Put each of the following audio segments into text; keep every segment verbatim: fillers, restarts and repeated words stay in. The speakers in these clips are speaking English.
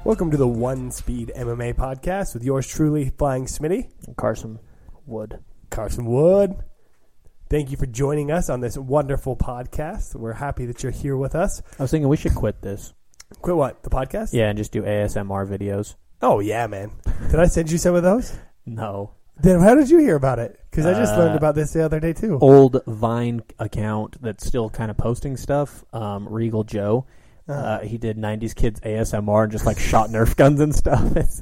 Welcome to the One Speed M M A podcast with yours truly, Flying Smitty. Carson Wood. Carson Wood. Thank you for joining us on this wonderful podcast. We're happy that you're here with us. I was thinking we should quit this. Quit what? The podcast? Yeah, and just do A S M R videos. Oh, yeah, man. Did I send you some of those? No. Then how did you hear about it? Because I just Uh, learned about this the other day, too. Old Vine account that's still kind of posting stuff, um, Regal Joe. Uh, he did nineties Kids A S M R and just like shot Nerf guns and stuff.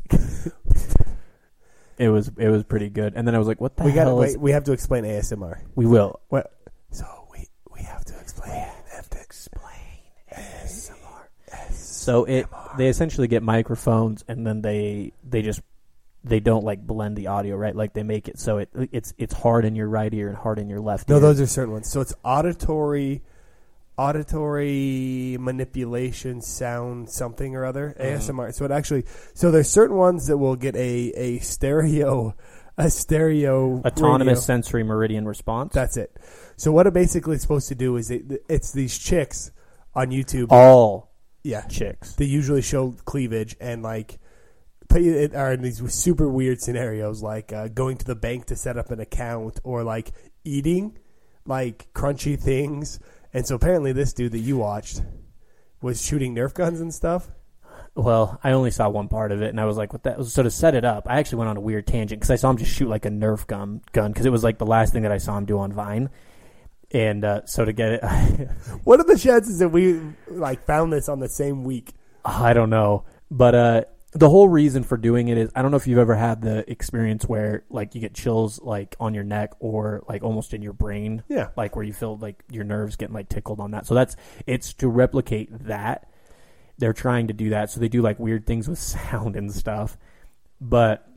it was it was pretty good. And then I was like, what the we hell gotta, is... wait, we have to explain A S M R. We will. What? So we, we have to explain. We have to explain A S M R. So it they essentially get microphones and then they they just they don't like blend the audio, right? Like they make it so it it's it's hard in your right ear and hard in your left No, ear. those are certain ones. So it's auditory auditory manipulation sound something or other, mm. A S M R. So it actually so there's certain ones that will get a a stereo a stereo autonomous radio. sensory meridian response. That's it. So what it basically is supposed to do is it, it's these chicks on YouTube. All yeah, chicks. They usually show cleavage and like it are in these super weird scenarios like uh, going to the bank to set up an account or like eating like crunchy things. And so apparently this dude that you watched was shooting Nerf guns and stuff. Well, I only saw one part of it, and I was like, what that? So to set it up, I actually went on a weird tangent because I saw him just shoot like a Nerf gun gun because it was like the last thing that I saw him do on Vine. And uh, so to get it... What are the chances that we like found this on the same week? I don't know. But uh, the whole reason for doing it is, I don't know if you've ever had the experience where like you get chills like on your neck or like almost in your brain. Yeah. Like where you feel like your nerves getting like tickled on that. So that's, it's to replicate that. They're trying to do that. So they do like weird things with sound and stuff. But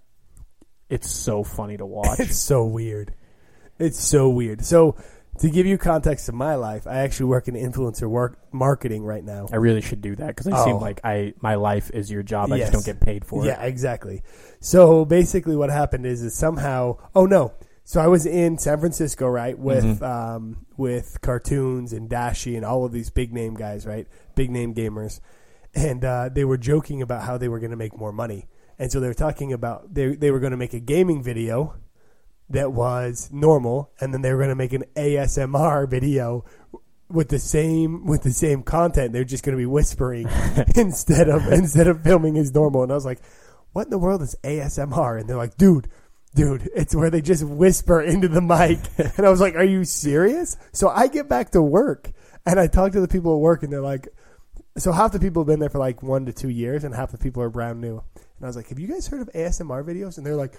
it's so funny to watch. It's so weird. It's so weird. So to give you context of my life, I actually work in influencer work marketing right now. I really should do that because I oh. seem like I my life is your job. I yes. just don't get paid for yeah, it. Yeah, exactly. So basically what happened is, is somehow, oh no. So I was in San Francisco, right, with mm-hmm. um, with Cartoons and Dashi and all of these big name guys, right, big name gamers. And uh, they were joking about how they were going to make more money. And so they were talking about they they were going to make a gaming video that was normal, and then they were going to make an A S M R video with the same with the same content. They're just going to be whispering instead of instead of filming as normal. And I was like, "What in the world is A S M R?" And they're like, "Dude, dude, it's where they just whisper into the mic." And I was like, "Are you serious?" So I get back to work, and I talk to the people at work, and they're like, "So half the people have been there for like one to two years, and half the people are brand new." And I was like, "Have you guys heard of A S M R videos?" And they're like,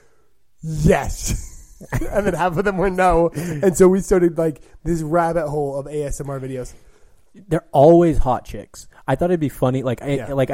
"Yes." And then half of them were no. And so we started like this rabbit hole of A S M R videos. They're always hot chicks. I thought it'd be funny. Like, I, yeah. like I,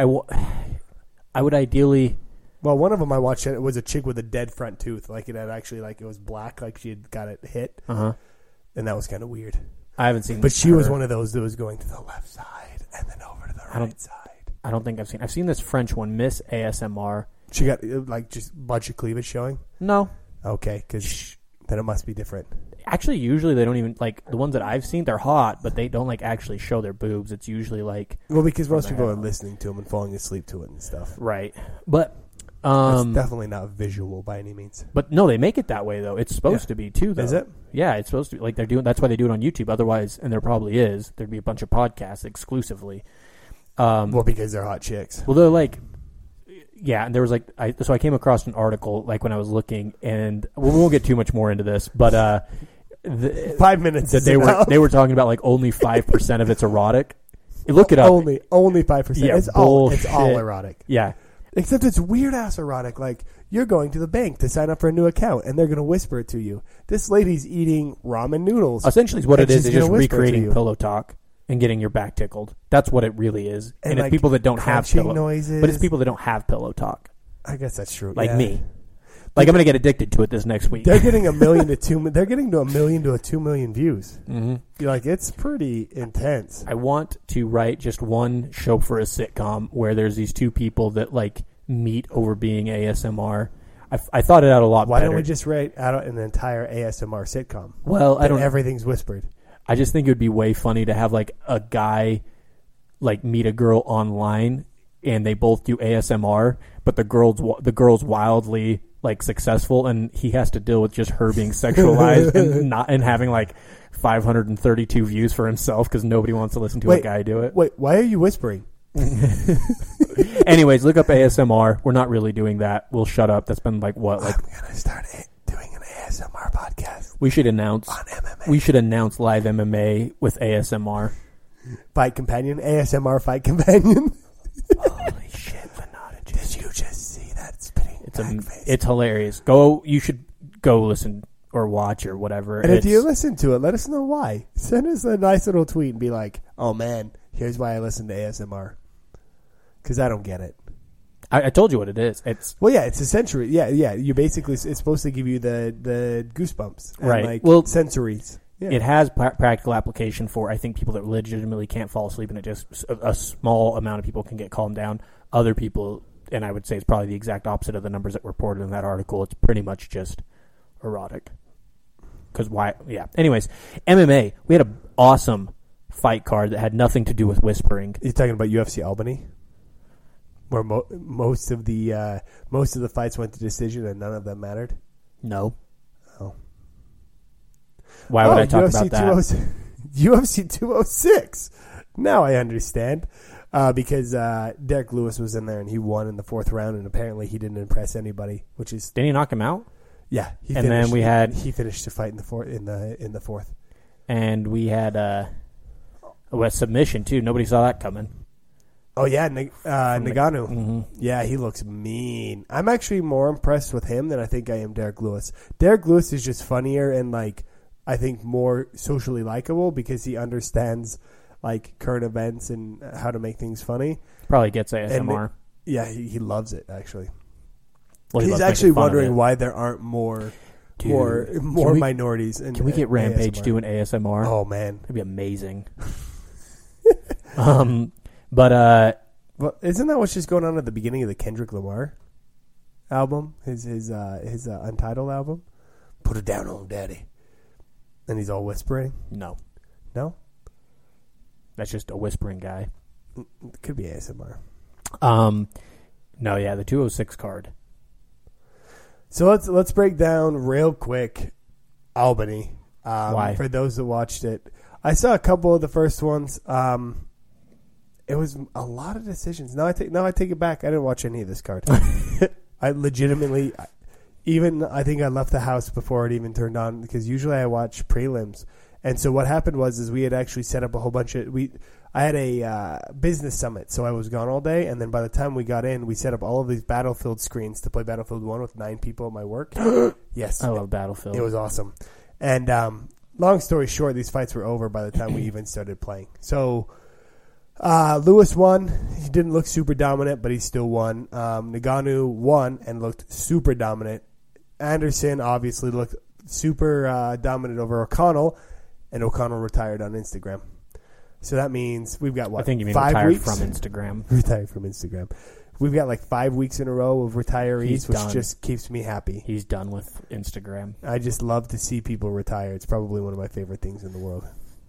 I would ideally. Well, one of them I watched, it was a chick with a dead front tooth. Like it had actually, like it was black, like she had got it hit. Uh huh. And that was kind of weird. I haven't seen But she her. was one of those that was going to the left side and then over to the I right side. I don't think I've seen. I've seen this French one, Miss A S M R. She got like just a bunch of cleavage showing? No. Okay, because then it must be different. Actually, usually they don't even, like, the ones that I've seen, they're hot, but they don't, like, actually show their boobs. It's usually, like... Well, because most people are listening to them and falling asleep to it and stuff. Right. But, um... It's definitely not visual by any means. But, no, they make it that way, though. It's supposed yeah. to be, too, though. Is it? Yeah, it's supposed to be. Like, they're doing... That's why they do it on YouTube. Otherwise, and there probably is, there'd be a bunch of podcasts exclusively. Um, well, because they're hot chicks. Well, they're, like... Yeah, and there was like, I, so I came across an article like when I was looking, and we won't get too much more into this, but uh, the, five minutes that they were they were talking about like only five percent of it's erotic. Look it up. Only only five percent. Yeah, it's all it's all erotic. Yeah, except it's weird ass erotic. Like you're going to the bank to sign up for a new account, and they're going to whisper it to you. This lady's eating ramen noodles. Essentially, what it is is just recreating it pillow talk and getting your back tickled. That's what it really is. And, and it's like people that don't have pillow noises. But it's people that don't have pillow talk. I guess that's true. Like yeah. me. Like I'm gonna get addicted to it this next week. They're getting a million to two. They're getting to a million to a two million views. Mm-hmm. You're like it's pretty intense. I want to write just one show for a sitcom where there's these two people that like meet over being A S M R. I, I thought it out a lot Why better. don't we just write out an entire A S M R sitcom? Well, I don't. Everything's whispered. I just think it would be way funny to have like a guy like meet a girl online and they both do A S M R, but the girl's the girl's wildly like successful, and he has to deal with just her being sexualized and not and having like five hundred thirty-two views for himself because nobody wants to listen to wait, a guy do it. Wait, why are you whispering? Anyways, look up A S M R. We're not really doing that. We'll shut up. That's been like what? Like I'm gonna start doing an A S M R podcast. We should announce on M M A. We should announce live M M A with A S M R. Fight Companion, A S M R Fight Companion. Holy shit, Venata! Did you just see that spitting It's a, face? It's hilarious. Go. You should go listen or watch or whatever. And it's, if you listen to it, let us know why. Send us a nice little tweet and be like, "Oh man, here's why I listen to A S M R." Because I don't get it. I, I told you what it is. It's well, yeah, it's a sensory. Yeah, yeah. You basically it's supposed to give you the the goosebumps, and right? Like well, sensories. Yeah. It has pra- practical application for I think people that legitimately can't fall asleep, and it just a, a small amount of people can get calmed down. Other people, and I would say it's probably the exact opposite of the numbers that were reported in that article. It's pretty much just erotic. Because why? Yeah. Anyways, M M A. We had an awesome fight card that had nothing to do with whispering. You're talking about U F C Albany, where mo- most of the uh, most of the fights went to decision and none of them mattered. No. Oh. Why would oh, I talk U F C about that? U F C two oh six. Now I understand. Uh, because uh, Derek Lewis was in there and he won in the fourth round, and apparently he didn't impress anybody, which is Didn't he knock him out? yeah. He And finished, then we had he finished the fight in the fourth in the in the fourth. and we had uh, a submission too. Nobody saw that coming. Oh yeah, N- uh, Nagano. Mm-hmm. Yeah, he looks mean. I'm actually more impressed with him than I think I am Derek Lewis. Derek Lewis is just funnier and like I think more socially likable because he understands like current events and how to make things funny. Probably gets A S M R. And, yeah, he, he loves it actually. Well, he He's loves actually making fun of wondering it. why there aren't more Dude, more more we- minorities. In, Can we get uh, Rampage A S M R? doing A S M R? Oh man, That'd be amazing. um, but uh, well, isn't that what's just going on at the beginning of the Kendrick Lamar album? His his uh, his uh, Untitled album. Put it down on Daddy, and he's all whispering. no, No, that's just a whispering guy. it could be A S M R. Um, no, yeah, the two oh six card. So let's let's break down real quick Albany. Um, Why? For those that watched it, I saw a couple of the first ones. Um, it was a lot of decisions. No, I take no, I take it back. I didn't watch any of this card. I legitimately, even I think I left the house before it even turned on because usually I watch prelims. And so what happened was is we had actually set up a whole bunch of we. I had a uh, business summit, so I was gone all day. And then by the time we got in, we set up all of these Battlefield screens to play Battlefield One with nine people at my work. Yes, I love Battlefield. it was awesome. And um, long story short, these fights were over by the time we even started playing. So uh, Lewis won. He didn't look super dominant, but he still won. Um, Nagano won and looked super dominant. Anderson obviously looked super uh, dominant over O'Connell, and O'Connell retired on Instagram. So that means we've got what? I think you mean five retired weeks from Instagram. Retired from Instagram. We've got like five weeks in a row of retirees, He's which done. just keeps me happy. He's done with Instagram. I just love to see people retire. It's probably one of my favorite things in the world.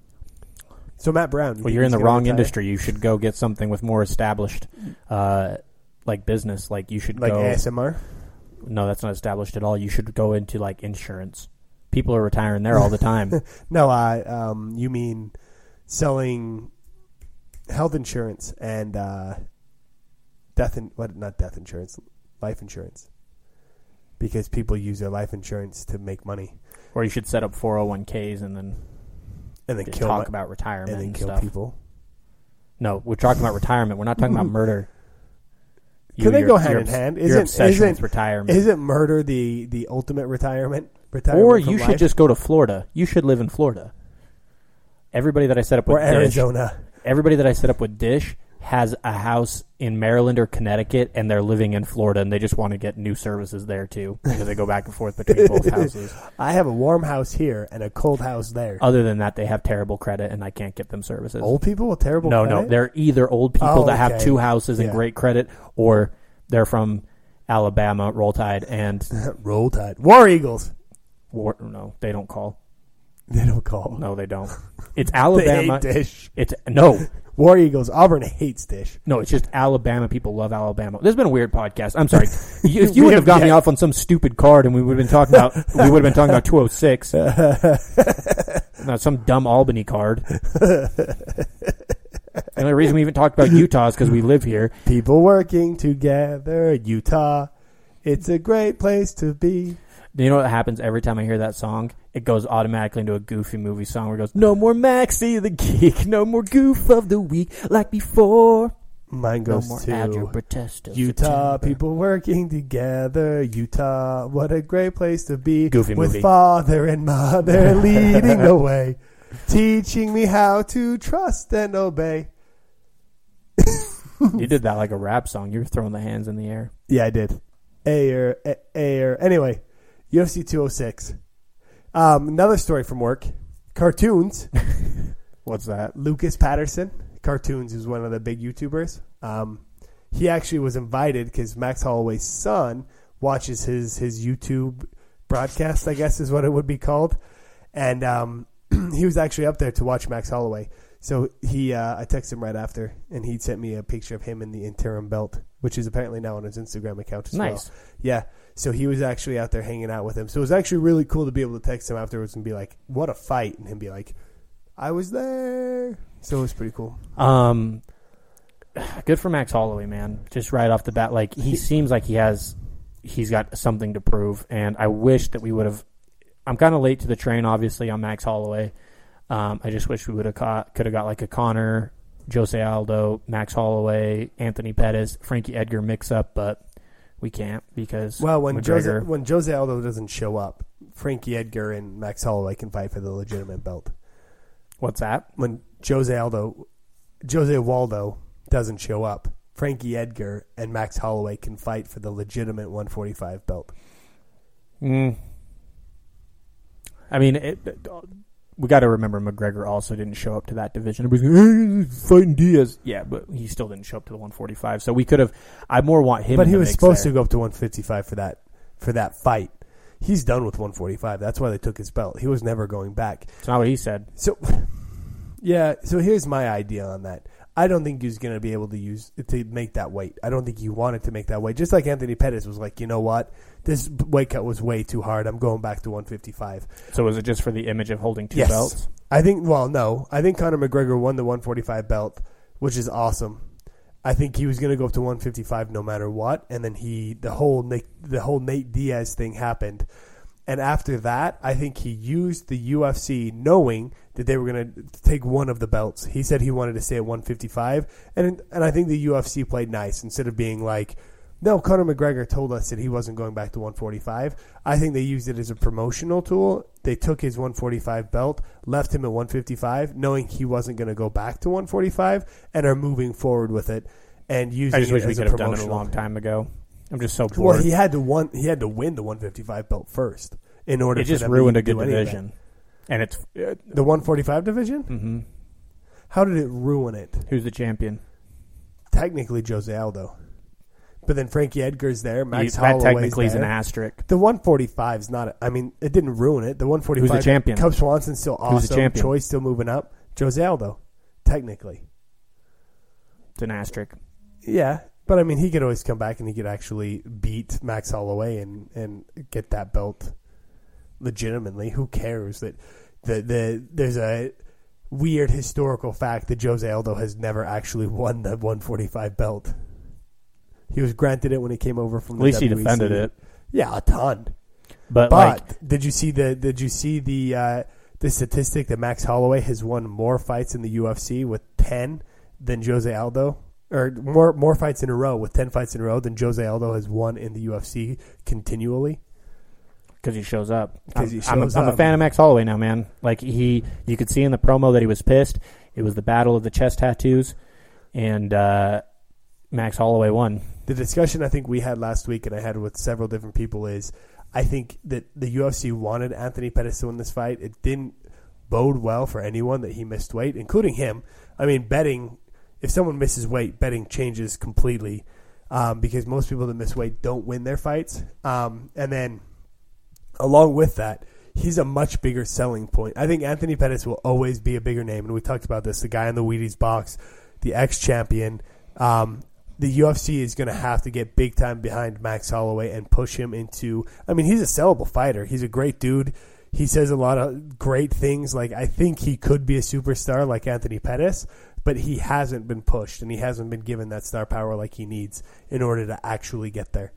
So Matt Brown. You Well, think you're in he's the gonna wrong retire? industry. You should go get something with more established, uh, like business. Like you should Like go. A S M R? No, that's not established at all. You should go into like insurance. People are retiring there all the time. No, uh, um, you mean selling health insurance and uh, death in, what? Not death insurance, life insurance, because people use their life insurance to make money Or you should set up four oh one k's and then and then just kill talk my- about retirement and then and kill stuff. people. No, we're talking about retirement. We're not talking about murder. Can they your- go hand your in obs- hand? Your Isn't- obsession isn't- with retirement. Isn't murder the, the ultimate retirement? retirement Or from you should life? just go to Florida. You should live in Florida. Everybody that I set up with or Dish, Arizona. everybody that I set up with Dish has a house in Maryland or Connecticut, and they're living in Florida, and they just want to get new services there too because they go back and forth between both houses. I have a warm house here and a cold house there. Other than that, they have terrible credit, and I can't get them services. Old people with terrible no, credit? no, they're either old people Oh, that have okay. two houses and Yeah. great credit, or they're from Alabama, Roll Tide, and Roll Tide. War Eagles. war, no, they don't call. They don't call. No, they don't. It's Alabama. They hate Dish. It's no. War Eagles. Auburn hates Dish. No, it's just Alabama. People love Alabama. This has been a weird podcast. I'm sorry. You, if you would have got me off on some stupid card and we would have been talking about, we would have been talking about two oh six. Not some dumb Albany card. The only reason we even talked about Utah is because we live here. People working together, Utah. It's a great place to be. Do you know what happens every time I hear that song? It goes automatically into a Goofy movie song where it goes, no more Maxie the Geek, no more Goof of the Week like before. Mine goes no more to Algebra Test of Utah, September. people working together, Utah. What a great place to be. Goofy with movie. Father and Mother leading the way, teaching me how to trust and obey. You did that like a rap song. You were throwing the hands in the air. Yeah, I did. Ayer, ayer. Anyway, U F C two oh six. Um, another story from work. Cartoons. What's that? Lucas Patterson. Cartoons is one of the big YouTubers. Um, he actually was invited because Max Holloway's son watches his, his YouTube broadcast, I guess is what it would be called. And um, he was actually up there to watch Max Holloway. So he, uh, I texted him right after, and he sent me a picture of him in the interim belt, which is apparently now on his Instagram account as Nice. well. Yeah. So he was actually out there hanging out with him. So it was actually really cool to be able to text him afterwards and be like, what a fight. And him be like, I was there. So it was pretty cool. Um, good for Max Holloway, man. Just right off the bat, like he seems like he has, he's got something to prove. And I wish that we would have, I'm kind of late to the train, obviously, on Max Holloway. Um, I just wish we would have caught, could have got like a Connor, Jose Aldo, Max Holloway, Anthony Pettis, Frankie Edgar mix up, but we can't because well, when Jose, McGregor, when Jose Aldo doesn't show up, Frankie Edgar and Max Holloway can fight for the legitimate belt. What's that? When Jose Aldo, Jose Waldo doesn't show up, Frankie Edgar and Max Holloway can fight for the legitimate one forty-five belt. Mm. I mean, it, it, we got to remember McGregor also didn't show up to that division. Everybody's like, hey, fighting Diaz. Yeah, but he still didn't show up to the one forty-five. So we could have. I more want him. But in he the was mix supposed there. to go up to one fifty-five for that for that fight. He's done with one forty-five. That's why they took his belt. He was never going back. It's not what he said. So, yeah. So here's my idea on that. I don't think he's going to be able to use to make that weight. I don't think he wanted to make that weight. Just like Anthony Pettis was like, you know what, this weight cut was way too hard. I'm going back to one fifty-five. So was it just for the image of holding two yes. belts? I think. Well, no. I think Conor McGregor won the one forty-five belt, which is awesome. I think he was going to go up to one fifty-five no matter what, and then he the whole Nick, the whole Nate Diaz thing happened. And after that, I think he used the U F C knowing that they were going to take one of the belts. He said he wanted to stay at one fifty-five, and and I think the U F C played nice instead of being like, no, Conor McGregor told us that he wasn't going back to one forty-five. I think they used it as a promotional tool. They took his one forty-five belt, left him at one fifty-five, knowing he wasn't going to go back to one forty-five, and are moving forward with it and using I just it wish as we a could have done it a promotional. long time ago. I'm just so bored. Well, he had to one. He had to win the one fifty-five belt first in order. It for just them ruined to a good do any of that. division, and it's uh, The one forty-five division. mm-hmm. How did it ruin it? Who's the champion? Technically, Jose Aldo, but then Frankie Edgar's there. Max He- Holloway's that technically is there. an asterisk. The one forty-five is not. I mean, it didn't ruin it. The one forty-five. Who's the champion? Cub Swanson's still awesome. Who's the champion? Choi still moving up. Jose Aldo, technically. It's an asterisk. Yeah, but I mean, he could always come back and he could actually beat Max Holloway and, and get that belt legitimately. Who cares that the the there's a weird historical fact that Jose Aldo has never actually won the one forty-five belt. He was granted it when he came over from At the least he W E C. defended it. Yeah, a ton. But, But like, did you see the did you see the uh, the statistic that Max Holloway has won more fights in the U F C with ten than Jose Aldo, or more more fights in a row with ten fights in a row than Jose Aldo has won in the U F C continually? because he shows up. Because he I'm, shows I'm, a, I'm up. a fan of Max Holloway now, man. Like he, you could see in the promo that he was pissed. It was the battle of the chest tattoos, and uh, Max Holloway won. The discussion I think we had last week, and I had with several different people, is I think that the U F C wanted Anthony Pettis to win this fight. It didn't bode well for anyone that he missed weight, including him. I mean, betting, if someone misses weight, betting changes completely um, because most people that miss weight don't win their fights. Um, and then along with that, he's a much bigger selling point. I think Anthony Pettis will always be a bigger name, and we talked about this. The guy in the Wheaties box, the ex-champion. Um, the U F C is going to have to get big time behind Max Holloway and push him into. I mean, he's a sellable fighter. He's a great dude. He says a lot of great things. Like, I think he could be a superstar like Anthony Pettis, but he hasn't been pushed and he hasn't been given that star power like he needs in order to actually get there.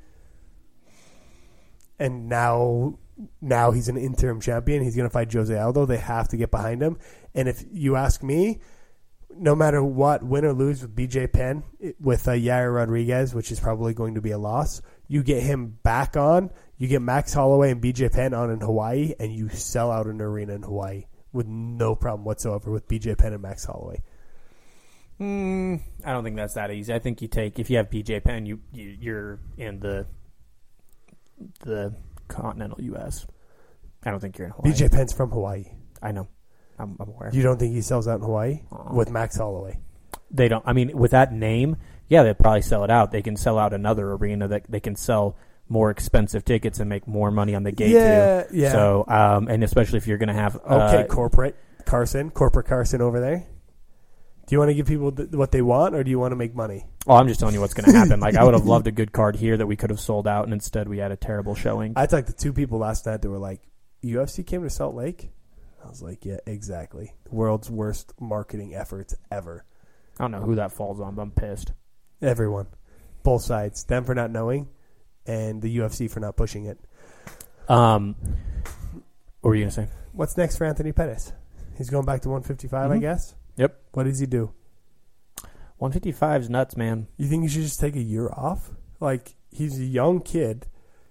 And now, now he's an interim champion. He's going to fight Jose Aldo. They have to get behind him. And if you ask me, no matter what, win or lose with B J Penn, with uh, Yair Rodriguez, which is probably going to be a loss, you get him back on, you get Max Holloway and B J Penn on in Hawaii, and you sell out an arena in Hawaii with no problem whatsoever with B J Penn and Max Holloway. Mm, I don't think that's that easy. I think you take, if you have B J Penn, you, you you're in the the continental U S. I don't think you're in Hawaii. B J Penn's from Hawaii. I know. I'm, I'm aware. You don't think he sells out in Hawaii uh, with Max Holloway? They don't. I mean, with that name, yeah, they'll probably sell it out. They can sell out another arena that they can sell more expensive tickets and make more money on the gate yeah, too. Yeah, So, um, and especially if you're going to have okay, uh, corporate Carson, corporate Carson over there. Do you want to give people th- what they want, or do you want to make money? Well, I'm just telling you what's going to happen. Like, I would have loved a good card here that we could have sold out, and instead we had a terrible showing. I talked to two people last night that were like, U F C came to Salt Lake? I was like, yeah, exactly. World's worst marketing efforts ever. I don't know who that falls on, but I'm pissed. Everyone. Both sides. Them for not knowing, and the U F C for not pushing it. Um, what were you going to say? What's next for Anthony Pettis? He's going back to one fifty-five, Mm-hmm. I guess? Yep. What does he do? one fifty-five is nuts, man. You think he should just take a year off? Like, he's a young kid.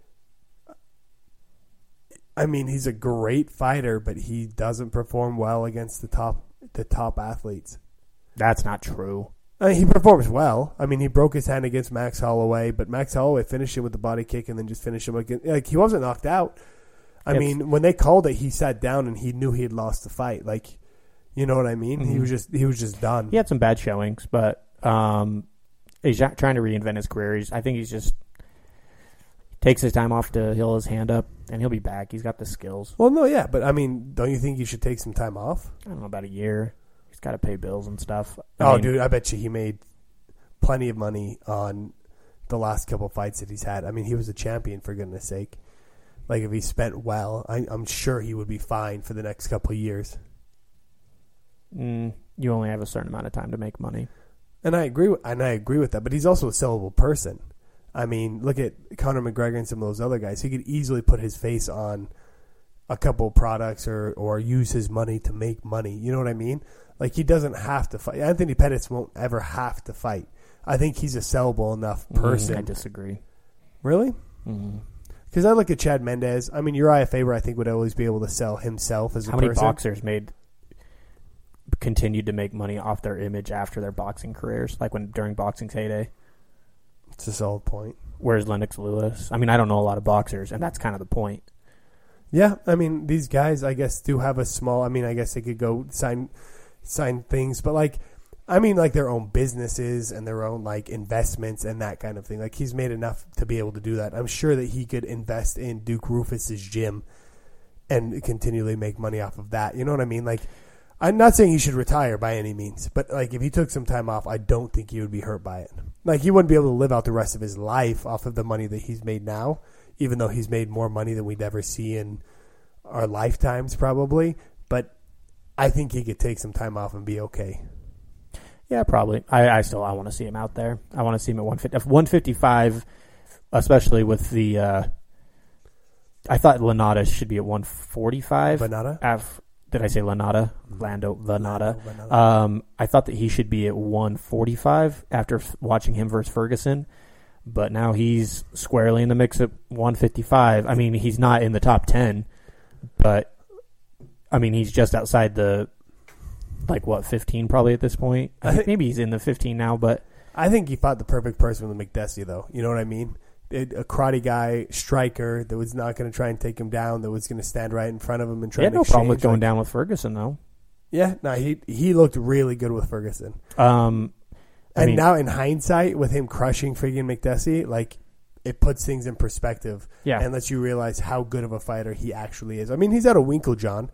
I mean, he's a great fighter, but he doesn't perform well against the top the top athletes. That's not true. I mean, he performs well. I mean, he broke his hand against Max Holloway, but Max Holloway finished him with the body kick and then just finished him again. Like, he wasn't knocked out. I If, mean, when they called it, he sat down and he knew he had lost the fight. Like, you know what I mean? Mm-hmm. He was just he was just done. He had some bad showings, but um, he's trying to reinvent his career. He's, I think he's just takes his time off to heal his hand up, and he'll be back. He's got the skills. Well, no, yeah, but I mean, don't you think you should take some time off? I don't know, about a year. He's got to pay bills and stuff. I Oh, mean, dude, I bet you he made plenty of money on the last couple fights that he's had. I mean, he was a champion, for goodness sake. Like, if he spent well, I, I'm sure he would be fine for the next couple of years. Mm, you only have a certain amount of time to make money. And I agree with, and I agree with that, but he's also a sellable person. I mean, look at Conor McGregor and some of those other guys. He could easily put his face on a couple products or, or use his money to make money. You know what I mean? Like, he doesn't have to fight. Anthony Pettis won't ever have to fight. I think he's a sellable enough person. Mm, I disagree. Really? Mm. Because I look at Chad Mendez. I mean, Uriah Faber, I think, would always be able to sell himself as a How person. many boxers made continued to make money off their image after their boxing careers, like when during boxing's heyday? It's a solid point. Where's Lennox Lewis? I mean, I don't know a lot of boxers, and that's kind of the point. Yeah, I mean, these guys, I guess, do have a small. I mean, I guess they could go sign sign things, but like, I mean, like their own businesses and their own like investments and that kind of thing. Like, he's made enough to be able to do that. I'm sure that he could invest in Duke Rufus's gym and continually make money off of that. You know what I mean? Like, I'm not saying he should retire by any means, but like if he took some time off, I don't think he would be hurt by it. Like, he wouldn't be able to live out the rest of his life off of the money that he's made now, even though he's made more money than we'd ever see in our lifetimes probably. But I think he could take some time off and be okay. Yeah, probably. I, I still I want to see him out there. I want to see him at one fifty, one fifty-five, especially with the. Uh, I thought Lanata should be at one forty-five. Lanata? Af, did I say Lanata? Lando Lanata. Lanata. Um, I thought that he should be at one forty-five after f- watching him versus Ferguson, but now he's squarely in the mix at one fifty-five. I mean, he's not in the top ten, but I mean, he's just outside the. Like, what, fifteen probably at this point? I, I think, think maybe he's in the fifteen now, but... I think he fought the perfect person with McDessie, though. You know what I mean? It, a karate guy, striker, that was not going to try and take him down, that was going to stand right in front of him and try to to no exchange. problem with going like, down with Ferguson, though. Yeah, no, he he looked really good with Ferguson. Um, I and mean, now, in hindsight, with him crushing freaking McDessie, like, it puts things in perspective Yeah. and lets you realize how good of a fighter he actually is. I mean, he's out of Winklejohn.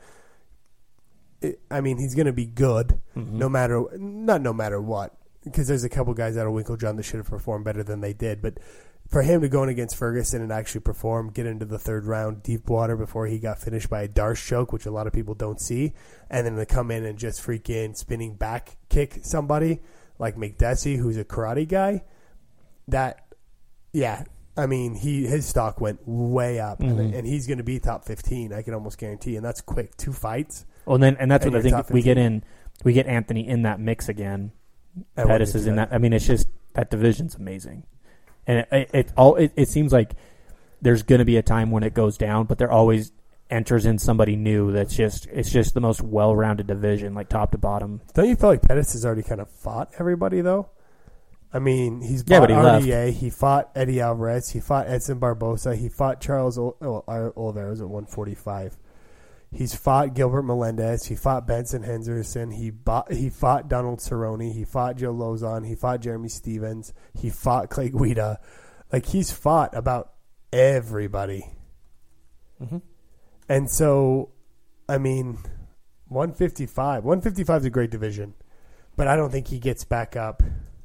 It, I mean, he's going to be good Mm-hmm. no matter, not no matter what, because there's a couple guys out of Winklejohn that should have performed better than they did. But for him to go in against Ferguson and actually perform, get into the third round deep water before he got finished by a Darce choke, which a lot of people don't see, and then to come in and just freaking spinning back kick somebody like McDessie, who's a karate guy, that, yeah, I mean, he his stock went way up, Mm-hmm. and, and he's going to be top fifteen, I can almost guarantee, and that's quick. Two fights. Well, and then and that's And what I you're think top we get fifteen. in. We get Anthony in that mix again. At Pettis is in that. I mean, it's just that division's amazing, and it, it, it all it, it seems like there's going to be a time when it goes down, but there always enters in somebody new. That's just it's just the most well-rounded division, like top to bottom. Don't you feel like Pettis has already kind of fought everybody, though? I mean, he's Yeah, fought but he R D A, left. he fought Eddie Alvarez, he fought Edson Barbosa, he fought Charles o- oh, Oliveira at one forty-five. He's fought Gilbert Melendez, he fought Benson Henderson, he bought, he fought Donald Cerrone, he fought Joe Lozon, he fought Jeremy Stevens, he fought Clay Guida. Like, he's fought about everybody. Mm-hmm. And so, I mean, one fifty-five. one fifty-five is a great division, but I don't think he gets back up.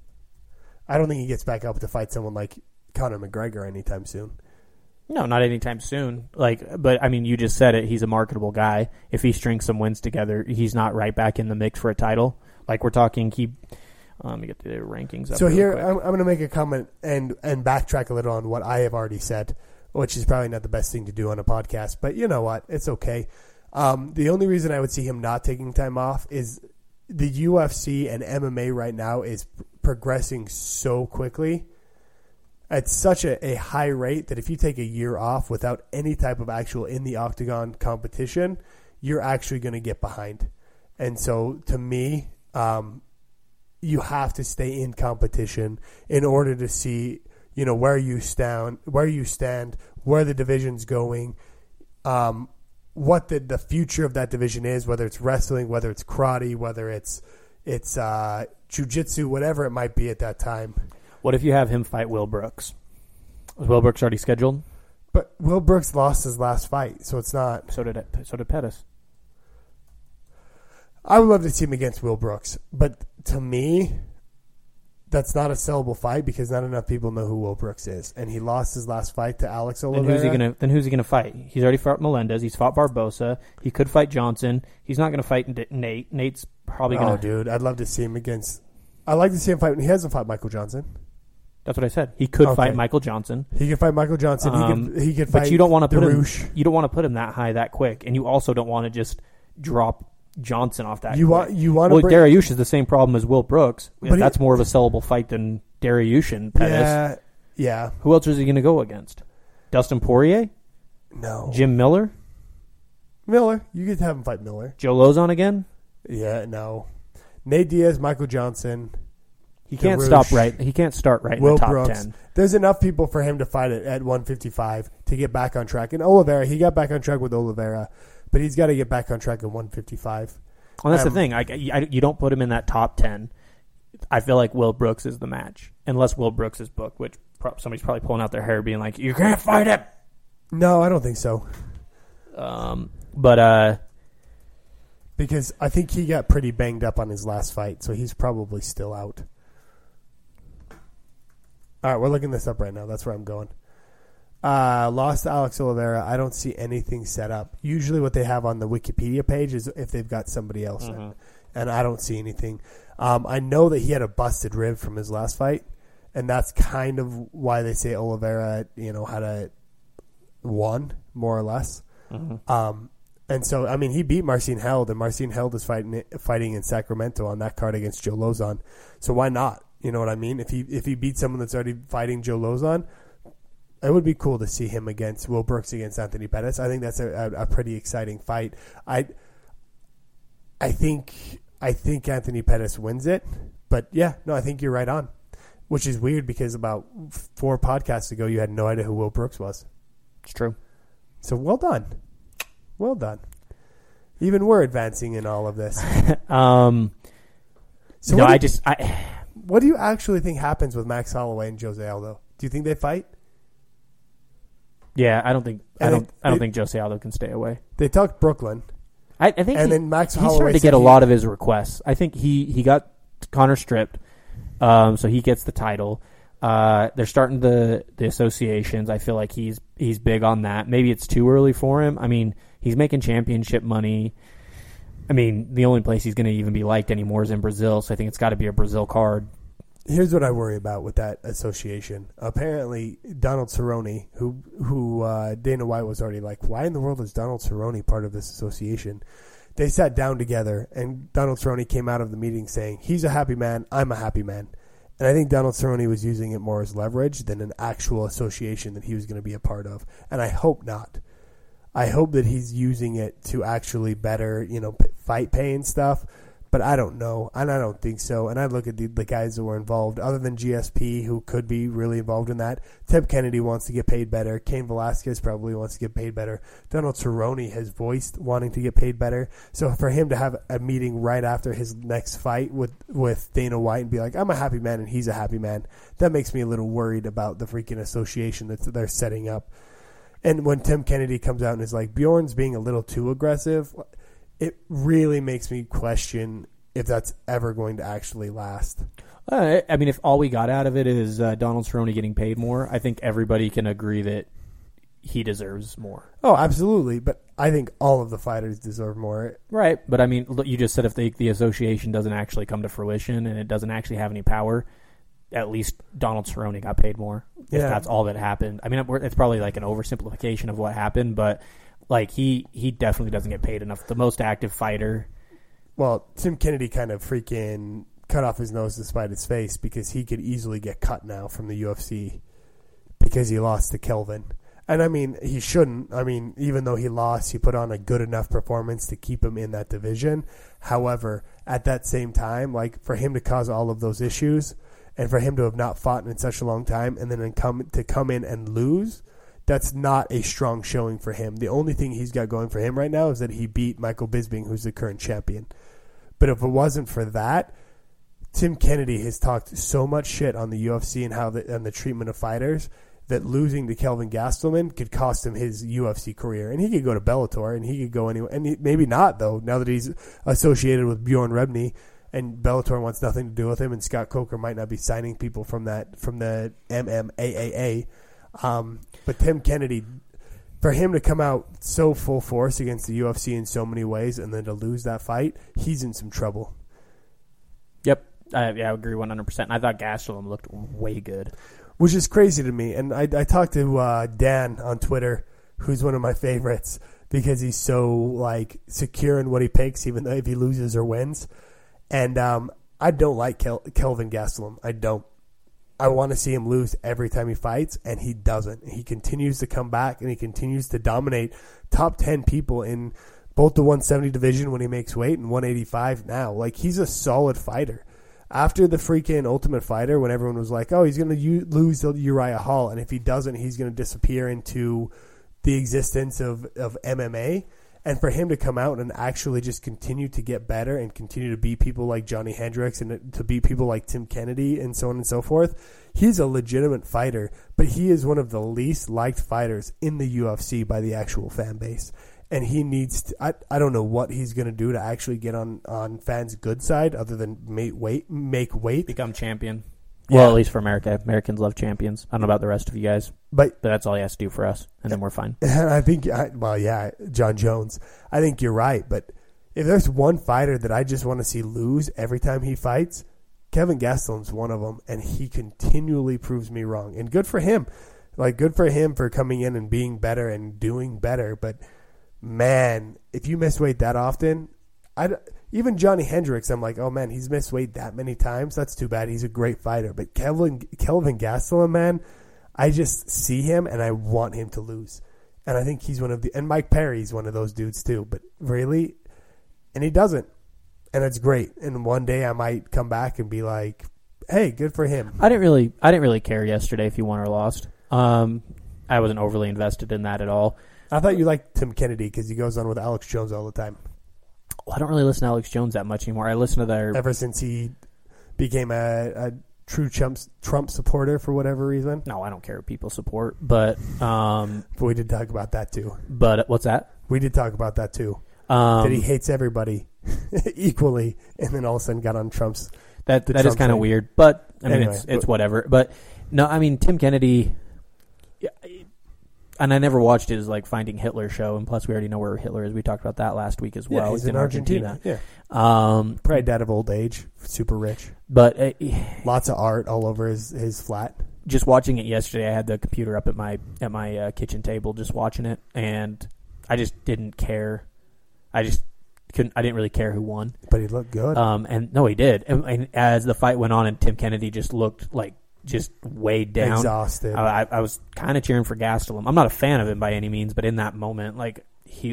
I don't think he gets back up to fight someone like Conor McGregor anytime soon. No, not anytime soon. Like, but I mean, you just said it. He's a marketable guy. If he strings some wins together, he's not right back in the mix for a title. Like we're talking, he. Um, let me get the rankings up. So real here, quick. I'm, I'm going to make a comment and and backtrack a little on what I have already said, which is probably not the best thing to do on a podcast. But you know what? It's okay. Um, the only reason I would see him not taking time off is the U F C and M M A right now is progressing so quickly at such a, a high rate that if you take a year off without any type of actual in the octagon competition, you're actually going to get behind. And so to me, um, you have to stay in competition in order to see, you know, where you stand, where you stand, where the division's going, um, what the, the future of that division is, whether it's wrestling, whether it's karate, whether it's it's uh, jiu-jitsu, whatever it might be at that time. What if you have him fight Will Brooks? Was Will Brooks already scheduled? But Will Brooks lost his last fight, so it's not. So did so did Pettis. I would love to see him against Will Brooks, but to me, that's not a sellable fight because not enough people know who Will Brooks is, and he lost his last fight to Alex Oliveira. Then who's he gonna? Then who's he gonna fight? He's already fought Melendez. He's fought Barbosa. He could fight Johnson. He's not gonna fight Nate. Nate's probably gonna. Oh, dude, I'd love to see him against. I'd like to see him fight. He hasn't fought Michael Johnson. That's what I said. He could Okay. fight Michael Johnson. He could fight Michael Johnson. Um, he could. He could fight. But you don't want to put him. Darush. You don't want to put him that high that quick, and you also don't want to just drop Johnson off that. You quick. want. You want to. Well, bring, Dariush is the same problem as Will Brooks. But That's he- more of a sellable fight than Dariush and Pettis. Yeah. Yeah. Who else is he going to go against? Dustin Poirier? No. Jim Miller? Miller. You could have him fight Miller. Joe Lozon again? Yeah. No. Nate Diaz, Michael Johnson. He can't Darush, stop right. He can't start right in Will the top Brooks. ten. There's enough people for him to fight it at one fifty-five to get back on track. And Oliveira, he got back on track with Oliveira, but he's got to get back on track at one fifty-five. Well, that's Um, the thing. I, I- you don't put him in that top ten. I feel like Will Brooks is the match, unless Will Brooks is booked, which pro- somebody's probably pulling out their hair, being like, "You can't fight him." No, I don't think so. Um, but uh, Because I think he got pretty banged up on his last fight, so he's probably still out. All right, we're looking this up right now. That's where I'm going. Uh, lost to Alex Oliveira. I don't see anything set up. Usually what they have on the Wikipedia page is if they've got somebody else Mhm. in. And I don't see anything. Um, I know that he had a busted rib from his last fight, and that's kind of why they say Oliveira, you know, had a won, more or less. mhm. Um, and so, I mean, he beat Marcin Held, and Marcin Held is fighting fighting in Sacramento on that card against Joe Lozon. So why not? You know what I mean? If he if he beats someone that's already fighting Joe Lozon, it would be cool to see him against Will Brooks against Anthony Pettis. I think that's a, a, a pretty exciting fight. I I think I think Anthony Pettis wins it, but yeah, no, I think you're right on. Which is weird because about four podcasts ago, you had no idea who Will Brooks was. It's true. So well done. Well done. Even we're advancing in all of this. um, So no, what, do I you, just I what do you actually think happens with Max Holloway and Jose Aldo? Do you think they fight? Yeah, I don't think I And don't they- I don't they- think Jose Aldo can stay away. They talked Brooklyn. I, I think And he, then Max he's Holloway starting to said get a he- lot of his requests. I think he, he got Connor stripped, um, so he gets the title. Uh, they're starting the the associations. I feel like he's he's big on that. Maybe it's too early for him. I mean, he's making championship money. I mean, the only place he's going to even be liked anymore is in Brazil, so I think it's got to be a Brazil card. Here's what I worry about with that association. Apparently, Donald Cerrone, who who uh, Dana White was already like, why in the world is Donald Cerrone part of this association? They sat down together, and Donald Cerrone came out of the meeting saying, he's a happy man, I'm a happy man. And I think Donald Cerrone was using it more as leverage than an actual association that he was going to be a part of. And I hope not. I hope that he's using it to actually better, you know, fight pay and stuff. But I don't know, and I don't think so. And I look at the, the guys that were involved, other than G S P, who could be really involved in that. Tim Kennedy wants to get paid better. Cain Velasquez probably wants to get paid better. Donald Cerrone has voiced wanting to get paid better. So for him to have a meeting right after his next fight with, with Dana White and be like, I'm a happy man and he's a happy man, that makes me a little worried about the freaking association that they're setting up. And when Tim Kennedy comes out and is like, Bjorn's being a little too aggressive, it really makes me question if that's ever going to actually last. Uh, I mean, if all we got out of it is uh, Donald Cerrone getting paid more, I think everybody can agree that he deserves more. Oh, absolutely. But I think all of the fighters deserve more. Right. But I mean, look, you just said if the, the association doesn't actually come to fruition and it doesn't actually have any power, at least Donald Cerrone got paid more. If Yeah. that's all that happened. I mean, it's probably like an oversimplification of what happened, but like he, he definitely doesn't get paid enough. The most active fighter. Well, Tim Kennedy kind of freaking cut off his nose to spite his face because he could easily get cut now from the U F C because he lost to Kelvin. And I mean, he shouldn't. I mean, even though he lost, he put on a good enough performance to keep him in that division. However, at that same time, like for him to cause all of those issues and for him to have not fought in such a long time and then come to come in and lose, that's not a strong showing for him. The only thing he's got going for him right now is that he beat Michael Bisping, who's the current champion. But if it wasn't for that, Tim Kennedy has talked so much shit on the U F C and how the, and the treatment of fighters that losing to Kelvin Gastelum could cost him his U F C career. And he could go to Bellator, and he could go anywhere. And he, maybe not, though, now that he's associated with Bjorn Rebney, and Bellator wants nothing to do with him, and Scott Coker might not be signing people from that from the M M A A A. Um, but Tim Kennedy, for him to come out so full force against the U F C in so many ways and then to lose that fight, he's in some trouble. Yep. I, yeah, I agree one hundred percent. I thought Gastelum looked way good. Which is crazy to me. And I, I talked to uh, Dan on Twitter, who's one of my favorites, because he's so like secure in what he picks, even though if he loses or wins. And um, I don't like Kel- Kelvin Gastelum. I don't. I want to see him lose every time he fights, and he doesn't. He continues to come back, and he continues to dominate top ten people in both the one seventy division when he makes weight and one eighty-five now. Like, he's a solid fighter. After the freaking Ultimate Fighter, when everyone was like, oh, he's going to u- lose to Uriah Hall, and if he doesn't, he's going to disappear into the existence of, of M M A. And for him to come out and actually just continue to get better and continue to beat people like Johnny Hendricks and to beat people like Tim Kennedy and so on and so forth, he's a legitimate fighter, but he is one of the least liked fighters in the U F C by the actual fan base. And he needs to, I, I don't know what he's going to do to actually get on, on fans' good side other than make weight, make weight. Become champion. Yeah. Well, at least for America. Americans love champions. I don't know about the rest of you guys, But but that's all he has to do for us, and then we're fine. And I think, well, yeah, John Jones. I think you're right. But if there's one fighter that I just want to see lose every time he fights, Kevin Gastelum's one of them, and he continually proves me wrong. And good for him. Like, good for him for coming in and being better and doing better. But, man, if you miss weight that often, I even Johnny Hendricks, I'm like, oh, man, he's missed weight that many times. That's too bad. He's a great fighter. But Kelvin, Kelvin Gastelum, man, I just see him, and I want him to lose. And I think he's one of the – and Mike Perry's one of those dudes too. But really – and he doesn't. And it's great. And one day I might come back and be like, hey, good for him. I didn't really I didn't really care yesterday if he won or lost. Um, I wasn't overly invested in that at all. I thought you liked Tim Kennedy because he goes on with Alex Jones all the time. Well, I don't really listen to Alex Jones that much anymore. I listen to their Ever since he became a, a true Trump, Trump supporter for whatever reason. No, I don't care what people support, but um, but we did talk about that too. But what's that? We did talk about that too. Um, that he hates everybody equally, and then all of a sudden got on Trump's. That that Trump is kind of thing. weird, but I mean Anyway, it's it's but- whatever. But no, I mean Tim Kennedy. Yeah, and I never watched his like Finding Hitler show, and plus we already know where Hitler is. We talked about that last week as well. Yeah, he's It's in Argentina. Yeah, Um, probably dead of old age, super rich, but uh, lots of art all over his, his flat. just watching it yesterday, I had the computer up at my at my uh, kitchen table, just watching it, and I just didn't care. I just couldn't. I didn't really care who won. But he looked good. Um, and no, he did. And, and as the fight went on, and Tim Kennedy just looked like just weighed down, Exhausted. I, I was kind of cheering for Gastelum. I'm not a fan of him by any means, but in that moment, like he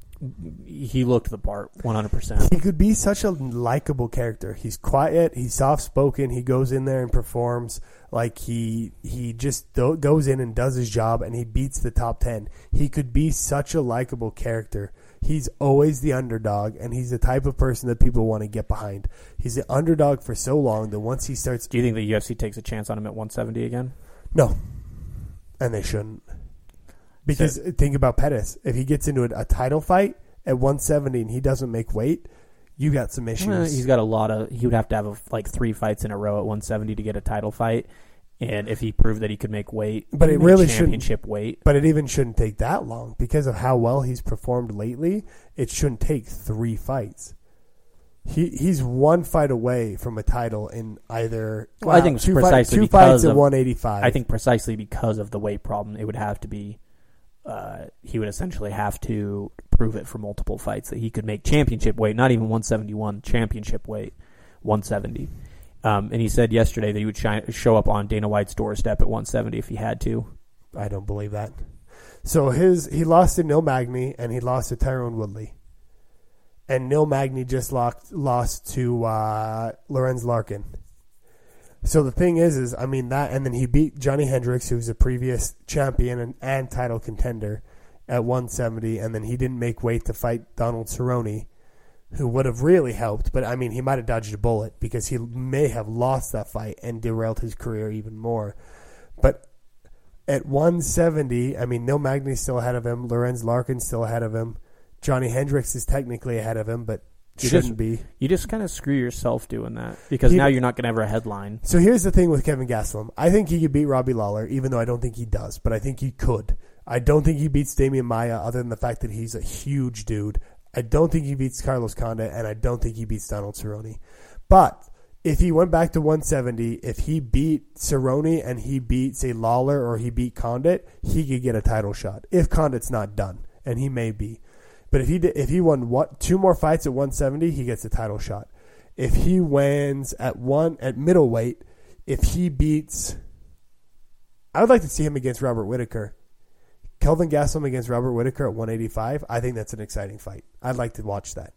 he looked the part one hundred percent. He could be such a likable character. He's quiet. He's soft spoken. He goes in there and performs like he he just do- goes in and does his job, and he beats the top ten. He could be such a likable character. He's always the underdog, and he's the type of person that people want to get behind. He's the underdog for so long that once he starts, Do you think the U F C takes a chance on him at one seventy again? no, and they shouldn't. Because So- think about Pettis. If he gets into a, a title fight at one seventy and he doesn't make weight, you got some issues. Well, he's got a lot of. He would have to have a, like three fights in a row at one seventy to get a title fight, and if he proved that he could make weight, But he it could make really shouldn't- championship weight. But it even shouldn't take that long because of how well he's performed lately. It shouldn't take three fights. He he's one fight away from a title in either. Well, I think two, precisely fight, two because fights at of- one eighty-five. I think precisely because of the weight problem, it would have to be. Uh, he would essentially have to prove it for multiple fights that he could make championship weight, not even one seventy-one, championship weight, one seventy. Um, and he said yesterday that he would shi- show up on Dana White's doorstep at one seventy if he had to. I don't believe that. So his he lost to Neil Magny and he lost to Tyrone Woodley, and Neil Magny just lost lost to uh, Lorenz Larkin. So the thing is, is I mean that, and then he beat Johnny Hendricks, who's a previous champion and, and title contender, at one seventy, and then he didn't make weight to fight Donald Cerrone, who would have really helped. But I mean, he might have dodged a bullet because he may have lost that fight and derailed his career even more. But at one seventy, I mean, Neil Magny's still ahead of him, Lorenz Larkin's still ahead of him, Johnny Hendricks is technically ahead of him, but You shouldn't just- be. You just kind of screw yourself doing that because He- now you're not going to have a headline. So here's the thing with Kevin Gastelum. I think he could beat Robbie Lawler, even though I don't think he does, but I think he could. I don't think he beats Damian Maia, other than the fact that he's a huge dude. I don't think he beats Carlos Condit, and I don't think he beats Donald Cerrone. But if he went back to one seventy, if he beat Cerrone and he beat, say, Lawler or he beat Condit, he could get a title shot. If Condit's not done, and he may be. But if he did, if he won what, two more fights at one seventy, he gets a title shot. If he wins at one at middleweight, if he beats, I would like to see him against Robert Whittaker. Kelvin Gastelum against Robert Whittaker at one eighty-five. I think that's an exciting fight. I'd like to watch that.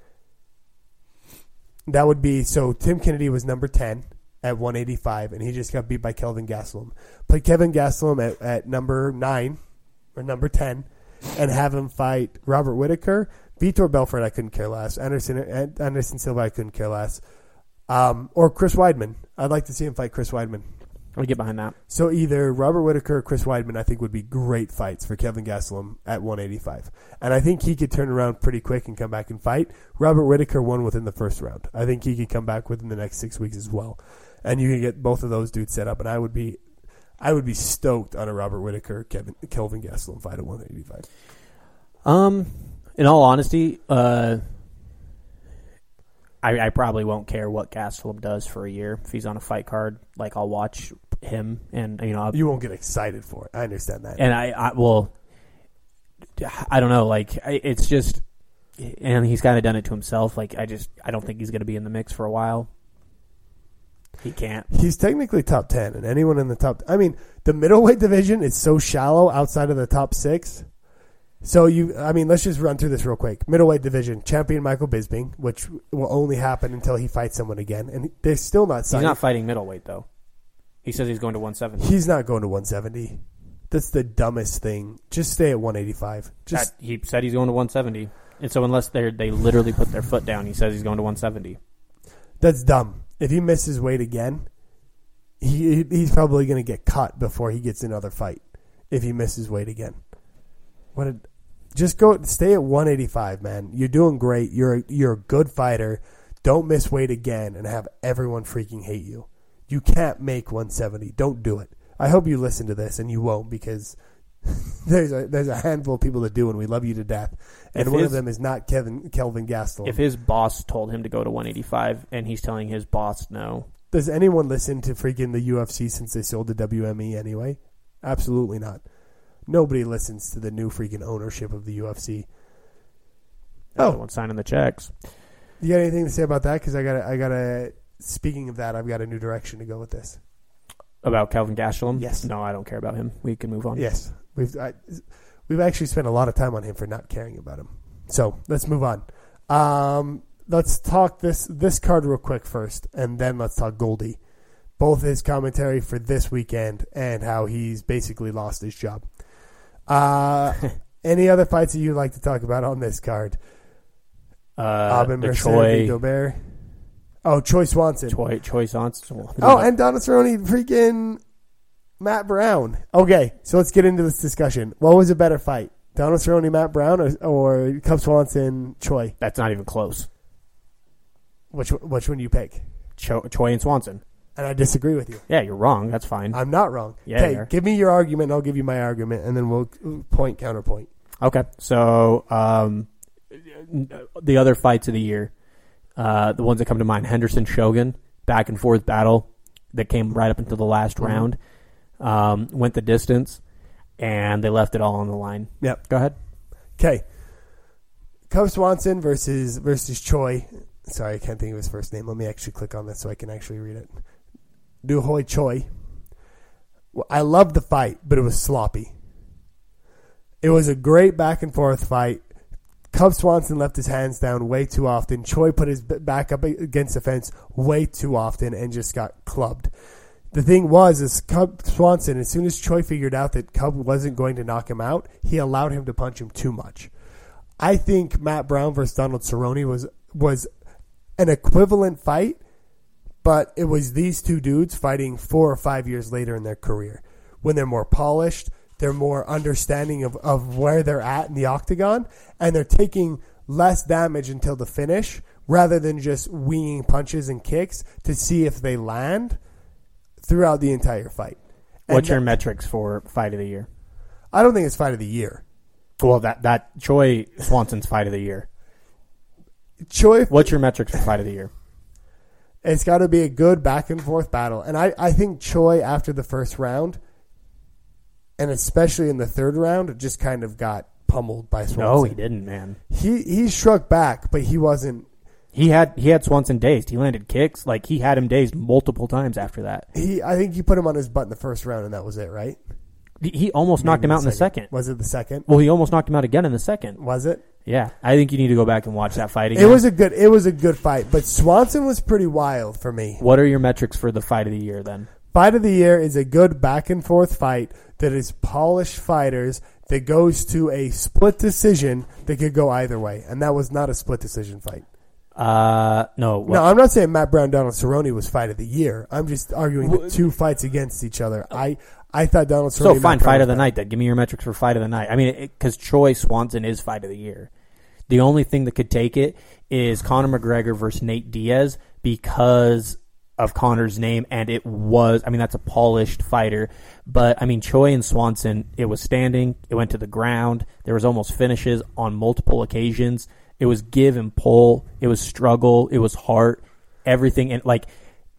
That would be, so Tim Kennedy was number ten at one eighty-five, and he just got beat by Kelvin Gastelum. Put Kevin Gastelum at, at number nine or number ten and have him fight Robert Whittaker. Vitor Belfort, I couldn't care less. Anderson Anderson Silva, I couldn't care less. Um, or Chris Weidman. I'd like to see him fight Chris Weidman. I'll get behind that. So either Robert Whittaker or Chris Weidman, I think, would be great fights for Kevin Gastelum at one eighty-five. And I think he could turn around pretty quick and come back and fight. Robert Whittaker won within the first round. I think he could come back within the next six weeks as well. And you can get both of those dudes set up. And I would be I would be stoked on a Robert Whittaker, Kevin, Kelvin Gastelum fight at one eighty-five. Um, in all honesty, uh, I, I probably won't care what Gastelum does for a year. If he's on a fight card, like I'll watch him, and you know, I'll, You won't get excited for it. I understand that. and I, I well, I don't know. Like I, it's just, and he's kind of done it to himself. Like I just, I don't think he's going to be in the mix for a while. He can't. He's technically top ten, and anyone in the top... I mean, the middleweight division is so shallow outside of the top six. So, you... I mean, let's just run through this real quick. Middleweight division, champion Michael Bisping, which will only happen until he fights someone again. And they're still not He's signed. not fighting middleweight though. He says he's going to one seventy. He's not going to one seventy. That's the dumbest thing. Just stay at one eighty-five. Just That- he said he's going to one seventy, and so unless they they literally put their foot down, he says he's going to one seventy. That's dumb. If he misses weight again, he he's probably going to get cut before he gets another fight if he misses weight again. What? A, just go stay at one eighty-five, man. You're doing great. You're a, you're a good fighter. Don't miss weight again and have everyone freaking hate you. You can't make one seventy. Don't do it. I hope you listen to this, and you won't, because there's a there's a handful of people that do, and we love you to death. And If one his- of them is not Kevin Kelvin Gastelum. If his boss told him to go to one eighty-five and he's telling his boss no, Does anyone listen to freaking the U F C since they sold the W M E anyway? Absolutely not. Nobody listens to the new freaking ownership of the U F C. oh, Oh, one signing the checks. you got anything to say about that? Because I got I got a. Speaking of that, I've got a new direction to go with this. About Kelvin Gastelum? Yes. No, I don't care about him. We can move on. Yes, we've I, we've actually spent a lot of time on him for not caring about him. So let's move on. Um, let's talk this this card real quick first, and then let's talk Goldie. Both his commentary for this weekend and how he's basically lost his job. Uh, any other fights that you'd like to talk about on this card? Uh, Aubin the Mercer, Choi, Gobert. Oh, Choi Swanson. Choi, Choi Swanson. Oh, and Donald Cerrone, freaking Matt Brown. Okay, so let's get into this discussion. What was a better fight? Donald Cerrone, Matt Brown, or, or Cub Swanson, Choi? That's not even close. Which which one do you pick? Cho, Choi and Swanson. And I disagree with you. Yeah, you're wrong. That's fine. I'm not wrong. Yeah, Okay, you are. give me your argument, and I'll give you my argument, and then we'll point counterpoint. Okay, so um, the other fights of the year, uh, the ones that come to mind: Henderson Shogun, back and forth battle that came right up until the last Mm-hmm. round, um, went the distance, and they left it all on the line. Yep. Go ahead. Okay. Cub Swanson versus versus Choi. Sorry, I can't think of his first name. Let me actually click on this so I can actually read it. Duhoi Choi. Well, I loved the fight, but it was sloppy. It was a great back and forth fight. Cub Swanson left his hands down way too often. Choi put his b- back up against the fence way too often and just got clubbed. The thing was, is Cub Swanson, as soon as Choi figured out that Cub wasn't going to knock him out, he allowed him to punch him too much. I think Matt Brown versus Donald Cerrone was was an equivalent fight, but it was these two dudes fighting four or five years later in their career. When they're more polished, they're more understanding of, of where they're at in the octagon, and they're taking less damage until the finish rather than just winging punches and kicks to see if they land throughout the entire fight. And What's your that- metrics for fight of the year? I don't think it's fight of the year. Well, that that Choi Swanson's fight of the year. Choi, What's your metrics for fight of the year? it's got to be a good back and forth battle. And I, I think Choi, after the first round, and especially in the third round, just kind of got pummeled by Swanson. No, he didn't, man. He he struck back, but he wasn't. He had he had Swanson dazed. He landed kicks. Like, he had him dazed multiple times after that. He I think he put him on his butt in the first round, and that was it, right? He, he almost knocked him out in the second. Was it the second? Well, he almost knocked him out again in the second. Was it? Yeah, I think you need to go back and watch that fight again. It was a good. It was a good fight, but Swanson was pretty wild for me. What are your metrics for the fight of the year then? Fight of the year is a good back and forth fight that is polished fighters that goes to a split decision that could go either way, and that was not a split decision fight. Uh, no. What, No, I'm not saying Matt Brown Donald Cerrone was fight of the year. I'm just arguing the two fights against each other. I I thought Donald Cerrone. so Matt fine, Brown fight was of the better. night. Then give me your metrics for fight of the night. I mean, because Choi Swanson is fight of the year. The only thing that could take it is Conor McGregor versus Nate Diaz because of Conor's name, and it was. I mean, that's a polished fighter, but I mean, Choi and Swanson. It was standing. It went to the ground. There was almost finishes on multiple occasions. It was give and pull. It was struggle. It was heart. Everything and like.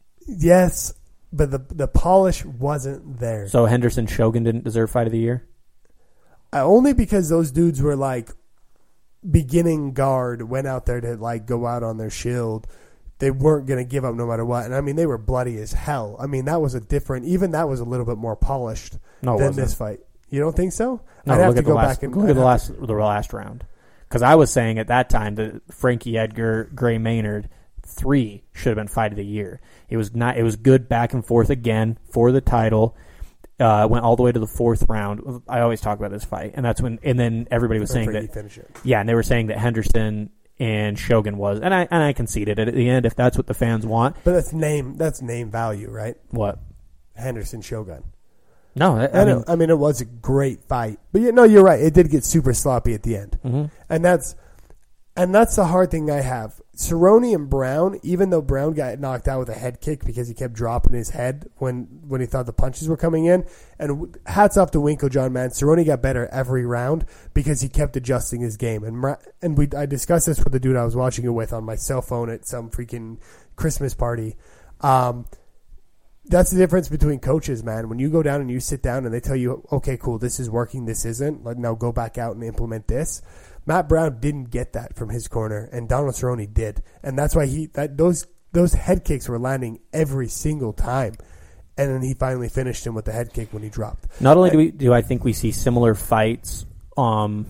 Yes, but the the polish wasn't there. So Henderson Shogun didn't deserve fight of the year. Uh, only because those dudes were like beginning guard, went out there to like go out on their shield. They weren't going to give up no matter what. And I mean, they were bloody as hell. I mean, that was a different. Even that was a little bit more polished No, it than wasn't. this fight. You don't think so? No, I'd have look to at the go last. back and Look at the I'd have last the last round. Because I was saying at that time that Frankie Edgar, Gray Maynard, three should have been fight of the year. It was not. It was good back and forth again for the title. Uh, went all the way to the fourth round. I always talk about this fight, and that's when. And then everybody was to saying Frankie that. finish it. Yeah, and they were saying that Henderson and Shogun was, and I and I conceded it at the end if that's what the fans want. But that's name. That's name value, right? What? Henderson Shogun. No, I, I I, mean, mean, I mean, it was a great fight, but you know, you're right. It did get super sloppy at the end, mm-hmm. and that's and that's the hard thing I have. Cerrone and Brown, even though Brown got knocked out with a head kick because he kept dropping his head when when he thought the punches were coming in, and hats off to Winkeljohn, man. Cerrone got better every round because he kept adjusting his game, and and we I discussed this with the dude I was watching it with on my cell phone at some freaking Christmas party. Um, That's the difference between coaches, man. When you go down and you sit down and they tell you, okay, cool, this is working, this isn't, like, now go back out and implement this. Matt Brown didn't get that from his corner, and Donald Cerrone did. And that's why he that those those head kicks were landing every single time. And then he finally finished him with the head kick when he dropped. Not only do we do I think we see similar fights um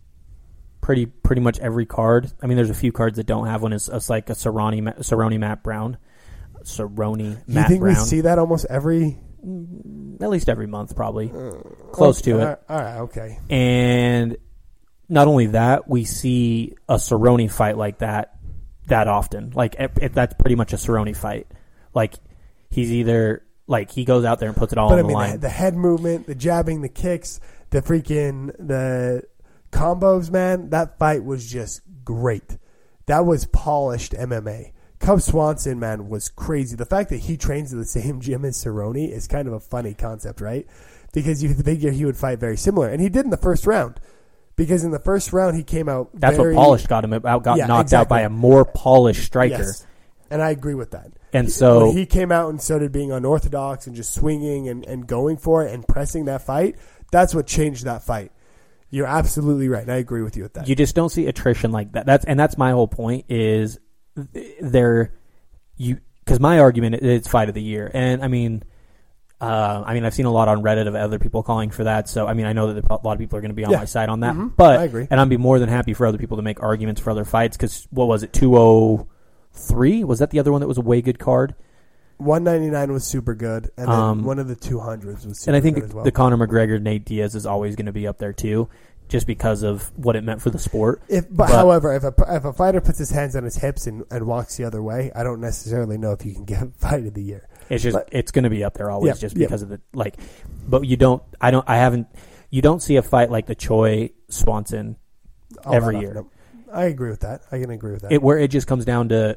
pretty pretty much every card. I mean, there's a few cards that don't have one. It's, it's like a Cerrone, Cerrone Matt Brown. Cerrone, Matt You think Brown. we see that almost every... At least every month, probably. Uh, Close okay, to all it. right, all right, okay. And not only that, we see a Cerrone fight like that that often. Like, it, it, that's pretty much a Cerrone fight. Like, he's either... Like, he goes out there and puts it all but on I mean, the line. The, the head movement, the jabbing, the kicks, the freaking... the combos, man, that fight was just great. That was polished M M A. Cub Swanson, man, was crazy. The fact that he trains at the same gym as Cerrone is kind of a funny concept, right? Because you figure he would fight very similar. And he did in the first round. Because in the first round, he came out That's very, what polished got him out, got yeah, knocked exactly. out by a more polished striker. Yes. And I agree with that. And so... When he came out and started being unorthodox and just swinging and, and going for it and pressing that fight, that's what changed that fight. You're absolutely right. And I agree with you with that. You just don't see attrition like that. That's And that's my whole point is... They're you because my argument is fight of the year, and I mean, uh, I mean I've seen a lot on Reddit of other people calling for that. So I mean I know that a lot of people are going to be on yeah. my side on that, Mm-hmm. but I agree. And I'd be more than happy for other people to make arguments for other fights because what was it two oh three? Was that the other one that was a way good card? one ninety-nine was super good, and then Um, one of the two hundreds was super and I think good as well. the Conor McGregor Nate Diaz is always going to be up there too. Just because of what it meant for the sport. If, but, but however, if a if a fighter puts his hands on his hips and, and walks the other way, I don't necessarily know if you can get fight of the year. It's just but, it's going to be up there always, yeah, just yeah. because of the like. But you don't, I don't, I haven't. You don't see a fight like the Choi Swanson All every that year. Nope. I agree with that. I can agree with that. It where it just comes down to.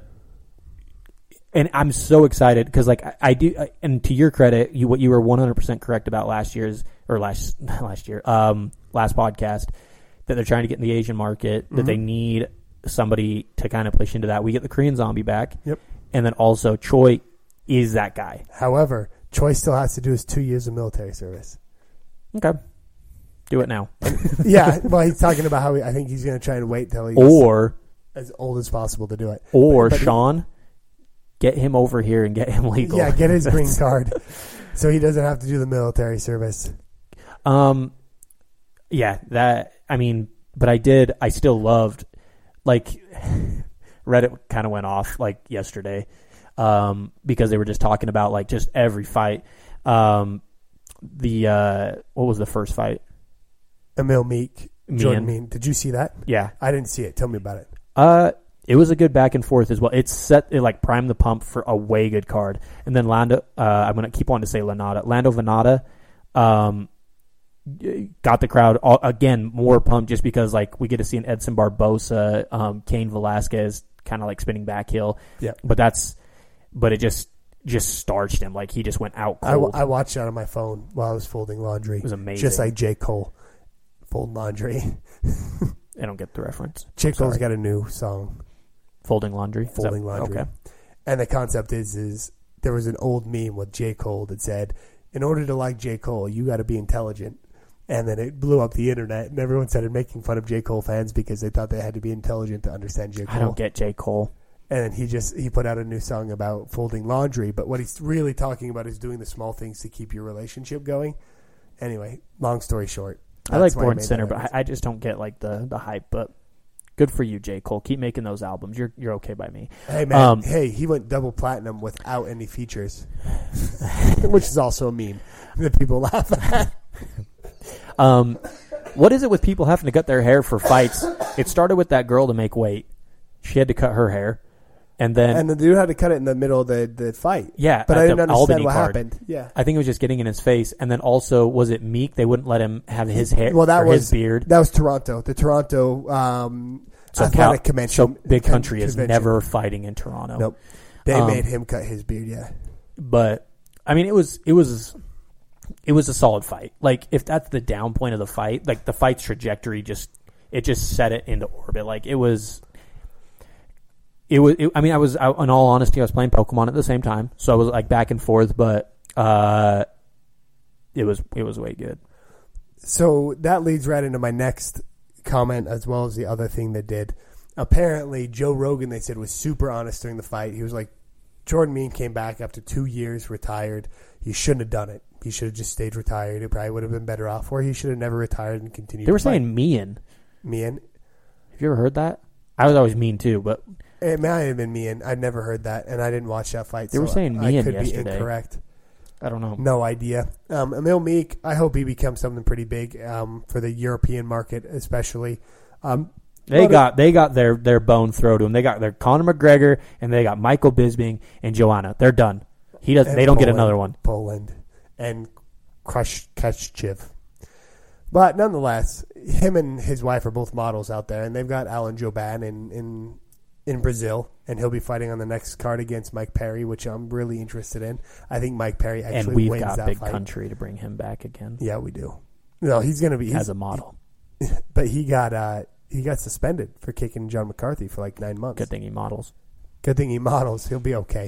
And I'm so excited because, like, I, I do. I, and to your credit, you what you were one hundred percent correct about last year's or last last year, um, last podcast. That they're trying to get in the Asian market, that mm-hmm. they need somebody to kind of push into that. We get the Korean Zombie back. Yep. And then also Choi is that guy. However, Choi still has to do his two years of military service. Okay. Do it now. Yeah. Well, he's talking about how he, I think he's going to try and wait till he's or, as old as possible to do it. Or, but, but Sean, he, get him over here and get him legal. Yeah, get his green card so he doesn't have to do the military service. Um, Yeah, that... I mean, but I did, I still loved, like, Reddit kind of went off, like, yesterday, um, because they were just talking about, like, just every fight. Um, the, uh, what was the first fight? Emil Meek, Jordan Mean. Mean. Did you see that? Yeah. I didn't see it. Tell me about it. Uh, it was a good back and forth as well. It set, it, like, primed the pump for a way good card. And then Lando, uh, I'm going to keep wanting to say Lanata. Lando Venata, um, got the crowd all, again more pumped just because like we get to see an Edson Barbosa, um, Cain Velasquez kind of like spinning back heel. Yeah, but that's but it just just starched him like he just went out cold. I, I watched it on my phone while I was folding laundry. It was amazing, just like J. Cole fold laundry. I don't get the reference. J. Cole's got a new song, Folding Laundry. Folding that, Laundry. Okay, and the concept is is there was an old meme with J. Cole that said, "In order to like J. Cole, you got to be intelligent." And then it blew up the internet, and everyone started making fun of J. Cole fans because they thought they had to be intelligent to understand J. Cole. I don't get J. Cole. And then he just he put out a new song about folding laundry, but what he's really talking about is doing the small things to keep your relationship going. Anyway, long story short, I like Born Sinner, but I, I just don't get like the, the hype. But good for you, J. Cole. Keep making those albums. You're you're okay by me. Hey man, um, hey, he went double platinum without any features, which is also a meme that people laugh at. Um, what is it with people having to cut their hair for fights? It started with that girl to make weight. She had to cut her hair. and then and the dude had to cut it in the middle of the, the fight. Yeah, but at I didn't the understand Albany what card. happened. Yeah, I think it was just getting in his face, and then also was it Meek? They wouldn't let him have his hair, well, that or was his beard. That was Toronto. The Toronto um, So, athletic Cal- convention. so Big con- Country is convention. never fighting in Toronto. Nope. They Um, made him cut his beard. Yeah, But I mean, it was it was it was a solid fight. Like if that's the down point of the fight, like the fight's trajectory just it just set it into orbit. Like it was. It was. It, I mean, I was. I, in all honesty, I was playing Pokemon at the same time, so I was like back and forth. But uh, it was. It was way good. So that leads right into my next comment, as well as the other thing they did. Apparently, Joe Rogan, they said, was super honest during the fight. He was like, Jordan Mein came back after two years, retired. He shouldn't have done it. He should have just stayed retired. It probably would have been better off, or he should have never retired and continued. They were to fight. saying Mean. Mean. Have you ever heard that? I was always Mean too, but It might have been Mean. I'd never heard that, and I didn't watch that fight. They so were saying I Mean could yesterday. be incorrect. I don't know. No idea. Um, Emil Meek, I hope he becomes something pretty big um, for the European market, especially. Um, They got they got their, their bone thrown to him. They got their Conor McGregor and they got Michael Bisping and Joanna. They're done. He does. They don't Poland, get another one. Poland and Krush Kachchev. But nonetheless, him and his wife are both models out there, and they've got Alan Jouban in in in Brazil, and he'll be fighting on the next card against Mike Perry, which I'm really interested in. I think Mike Perry actually and we've wins got that Big fight. Country to bring him back again. Yeah, we do. No, he's going to be he's, as a model. But he got uh, he got suspended for kicking John McCarthy for like nine months. Good thing he models. Good thing he models. He'll be okay.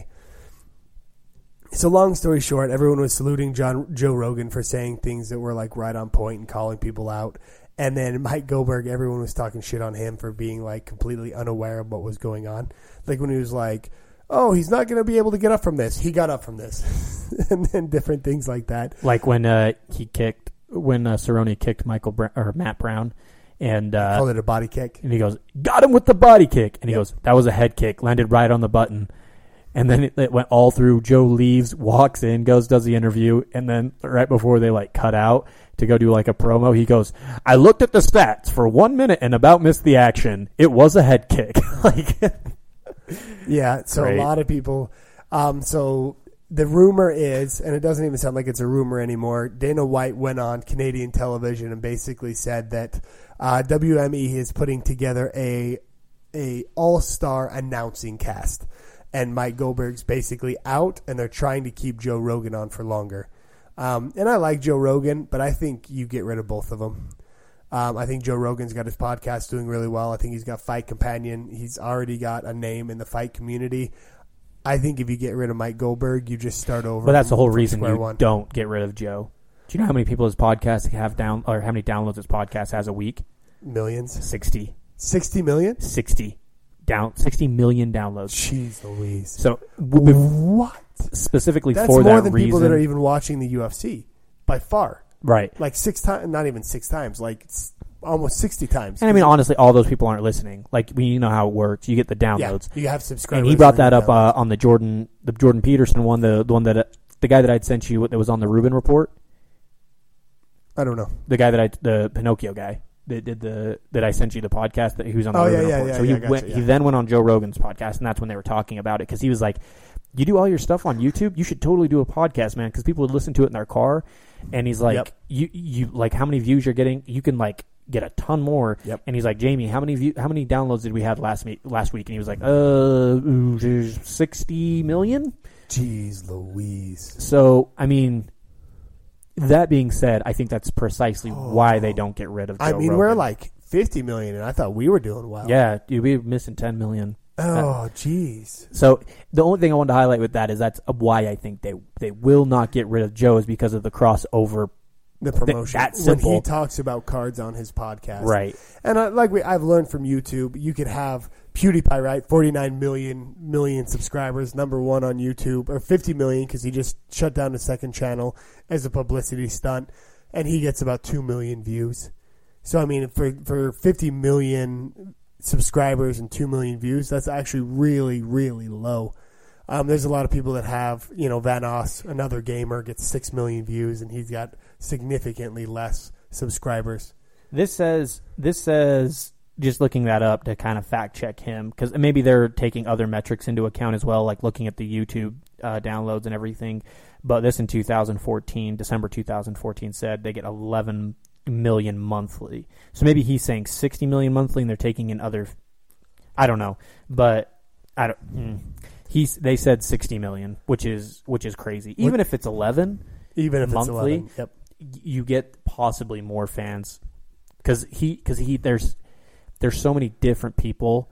So long story short, everyone was saluting John Joe Rogan for saying things that were like right on point and calling people out. And then Mike Goldberg, everyone was talking shit on him for being like completely unaware of what was going on. Like when he was like, oh, he's not going to be able to get up from this. He got up from this. And then different things like that. Like when uh, he kicked, when uh, Cerrone kicked Michael Bra- or Matt Brown. And uh, called it a body kick. And he goes, got him with the body kick. And he yep. goes, that was a head kick. Landed right on the button. And then it, it went all through. Joe leaves, walks in, goes, does the interview. And then right before they like cut out to go do like a promo, he goes, I looked at the stats for one minute and about missed the action. It was a head kick. Like, yeah. So Great. a lot of people. Um, so the rumor is, and it doesn't even sound like it's a rumor anymore, Dana White went on Canadian television and basically said that uh, W M E is putting together a a all-star announcing cast. And Mike Goldberg's basically out, and they're trying to keep Joe Rogan on for longer. Um, and I like Joe Rogan, but I think you get rid of both of them. Um, I think Joe Rogan's got his podcast doing really well. I think he's got Fight Companion. He's already got a name in the fight community. I think if you get rid of Mike Goldberg, you just start over. but that's the whole reason you one. don't get rid of Joe. Do you know how many people his podcast have down, or how many downloads his podcast has a week? Millions. sixty. sixty million? sixty. Down sixty million downloads. Jeez Louise. So w- what? Specifically That's for more that than reason, people that are even watching the U F C by far. right? Like six times, not even six times, like s- almost sixty times. And I mean, honestly, all those people aren't listening. Like, we you know how it works. You get the yeah, downloads. you have subscribers. And he brought that and up uh, on the Jordan, the Jordan Peterson one, the the one that uh, the guy that I'd sent you that was on the Rubin Report. I don't know. The guy that I, the Pinocchio guy that did the that I sent you the podcast that he was on the Oh, Rubin yeah, yeah, Report. yeah, so he yeah, gotcha, went. yeah. He then went on Joe Rogan's podcast, and that's when they were talking about it because he was like, "You do all your stuff on YouTube. You should totally do a podcast, man, because people would listen to it in their car." And he's like, Yep. "You you like how many views you're getting? You can like." Get a ton more, Yep. and he's like, Jamie, how many view, how many downloads did we have last me- last week? And he was like, uh, sixty million. Jeez Louise. So, I mean, that being said, I think that's precisely oh. why they don't get rid of Joe I mean, Rogan. we're like fifty million, and I thought we were doing well. Yeah, dude, we were missing ten million. Oh, jeez. So the only thing I wanted to highlight with that is that's why I think they they will not get rid of Joe is because of the crossover. The promotion. That's when simple. he talks about cards on his podcast. Right. And I, like we, I've learned from YouTube, you could have PewDiePie, right? forty-nine million million subscribers, number one on YouTube, or fifty million because he just shut down the second channel as a publicity stunt, and he gets about two million views. So, I mean, for, for fifty million subscribers and two million views, that's actually really, really low. Um, there's a lot of people that have, you know, Van Oss, another gamer, gets six million views, and he's got significantly less subscribers. This says this says just looking that up to kind of fact check him, because maybe they're taking other metrics into account as well, like looking at the YouTube uh, downloads and everything. But this in two thousand fourteen, December two thousand fourteen, said they get eleven million monthly. So maybe he's saying sixty million monthly, and they're taking in other. I don't know, but I don't. Mm, he's they said sixty million, which is which is crazy. Even what? if it's eleven, even if monthly, it's eleven, yep. you get possibly more fans because he because he there's. There's so many different people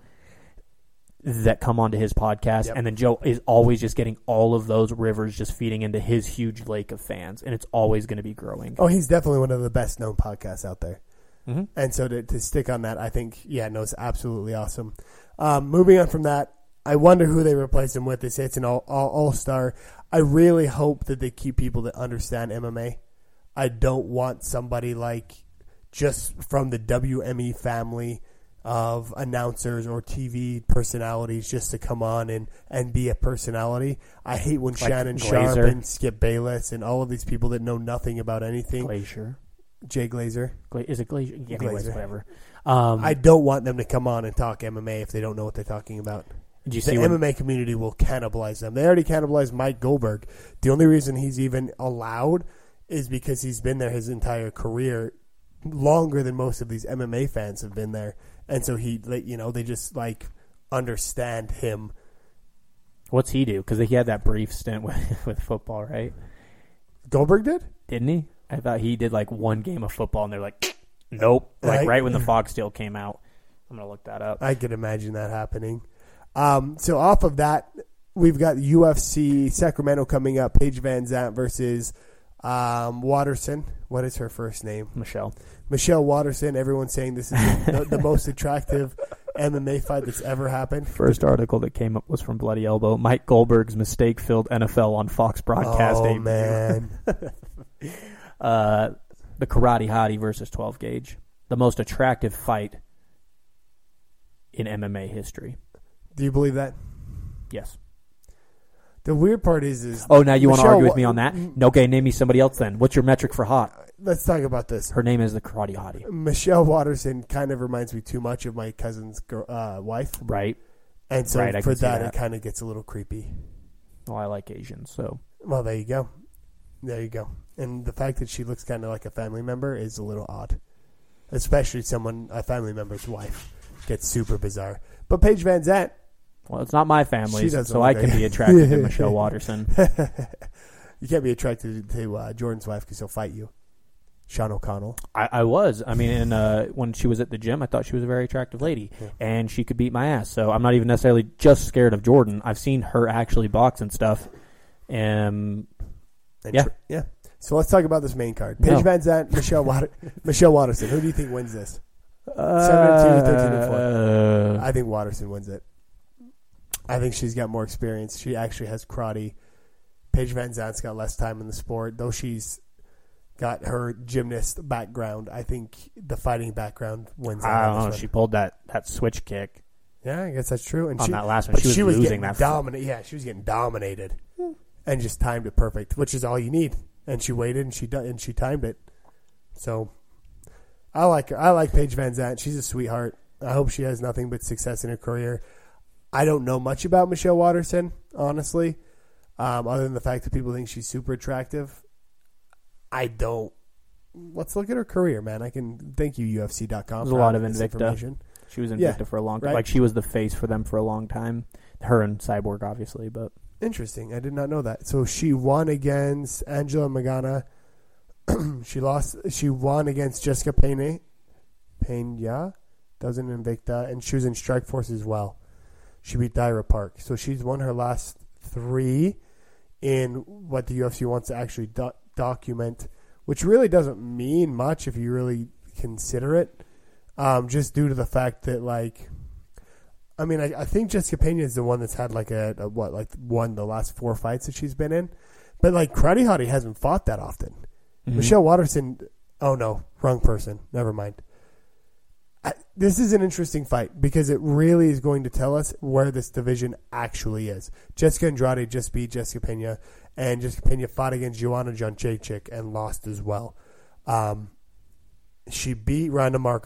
that come onto his podcast, yep. and then Joe is always just getting all of those rivers just feeding into his huge lake of fans, and it's always going to be growing. Oh, he's definitely one of the best known podcasts out there. Mm-hmm. And so to, to stick on that, I think, yeah, no, it's absolutely awesome. Um, moving on from that, I wonder who they replace him with. They say it's an all, all, all-star. I really hope that they keep people that understand M M A. I don't want somebody like just from the W M E family of announcers or T V personalities just to come on and, and be a personality. I hate when like Shannon Glazer. Sharp and Skip Bayless and all of these people that know nothing about anything. Glazer. Jay Glazer. Gla- is it Glazer? Yeah, anyways, Glazer. Whatever. Um, I don't want them to come on and talk M M A if they don't know what they're talking about. Did you the see M M A when, community will cannibalize them. They already cannibalized Mike Goldberg. The only reason he's even allowed is because he's been there his entire career, longer than most of these M M A fans have been there. And so he, you know, they just like understand him. What's he do? Because he had that brief stint with, with football, right? Goldberg did? Didn't he? I thought he did like one game of football, and they're like, nope. Like I, right when the Fox deal came out. I'm going to look that up. I could imagine that happening. Um, so off of that, we've got U F C Sacramento coming up. Paige Van Zandt versus um, Watterson. What is her first name? Michelle. Michelle Watterson. Everyone's saying this is the, the most attractive M M A fight that's ever happened. First article that came up was from Bloody Elbow. Mike Goldberg's mistake-filled N F L on Fox broadcast. Oh, man. uh, the Karate Hottie versus twelve gauge. The most attractive fight in M M A history. Do you believe that? Yes. The weird part is, is oh, now you Michelle, want to argue with me on that? Okay, name me somebody else then. What's your metric for hot? Let's talk about this. Her name is the Karate Hottie. Michelle Watterson kind of reminds me too much of my cousin's girl, uh, wife. Right. And so right, for that, that, it kind of gets a little creepy. Well, I like Asians, so. Well, there you go. There you go. And the fact that she looks kind of like a family member is a little odd. Especially someone, a family member's wife. Gets super bizarre. But Paige Van Zandt. Well, it's not my family, so I can be attracted to Michelle Watterson. You can't be attracted to uh, Jordan's wife because he'll fight you. Sean O'Connell. I, I was. I mean, in, uh, when she was at the gym, I thought she was a very attractive lady, yeah. and she could beat my ass. So I'm not even necessarily just scared of Jordan. I've seen her actually box and stuff. And, and yeah. Tr- yeah. So let's talk about this main card. Paige no. Van Zandt, Michelle, Water- Michelle Watterson. Who do you think wins this? Uh, seven and two, thirteen and four. Uh, I think Watterson wins it. I think she's got more experience. She actually has karate. Paige Van Zandt's got less time in the sport, though she's got her gymnast background. I think the fighting background wins. I don't know. She pulled that, that switch kick. Yeah, I guess that's true. And on she, that last one, but she was, she was losing getting that. Dominate. Yeah, she was getting dominated, hmm. and just timed it perfect, which is all you need. And she waited, and she and she timed it. So, I like her. I like Paige Van Zandt. She's a sweetheart. I hope she has nothing but success in her career. I don't know much about Michelle Watterson, honestly, um, other than the fact that people think she's super attractive. I don't. Let's look at her career, man. I can thank you, U F C dot com. There's a lot of Invicta. She was Invicta yeah, for a long time. Right? Like, she was the face for them for a long time. Her and Cyborg, obviously, but. Interesting. I did not know that. So she won against Angela Magana. she lost. She won against Jessica Pena. Pena. That was an Invicta. And she was in Strikeforce as well. She beat Dyra Park. So she's won her last three in what the U F C wants to actually do- document, which really doesn't mean much if you really consider it, um, just due to the fact that, like, I mean, I, I think Jessica Pena is the one that's had, like, a, a, what, like, won the last four fights that she's been in. But, like, Karate Hottie hasn't fought that often. Mm-hmm. Michelle Watterson, oh, no, wrong person. Never mind. I, this is an interesting fight because it really is going to tell us where this division actually is. Jessica Andrade just beat Jessica Pena, and Jessica Pena fought against Joanna Jędrzejczyk and lost as well. Um, she beat Ronda Marcos.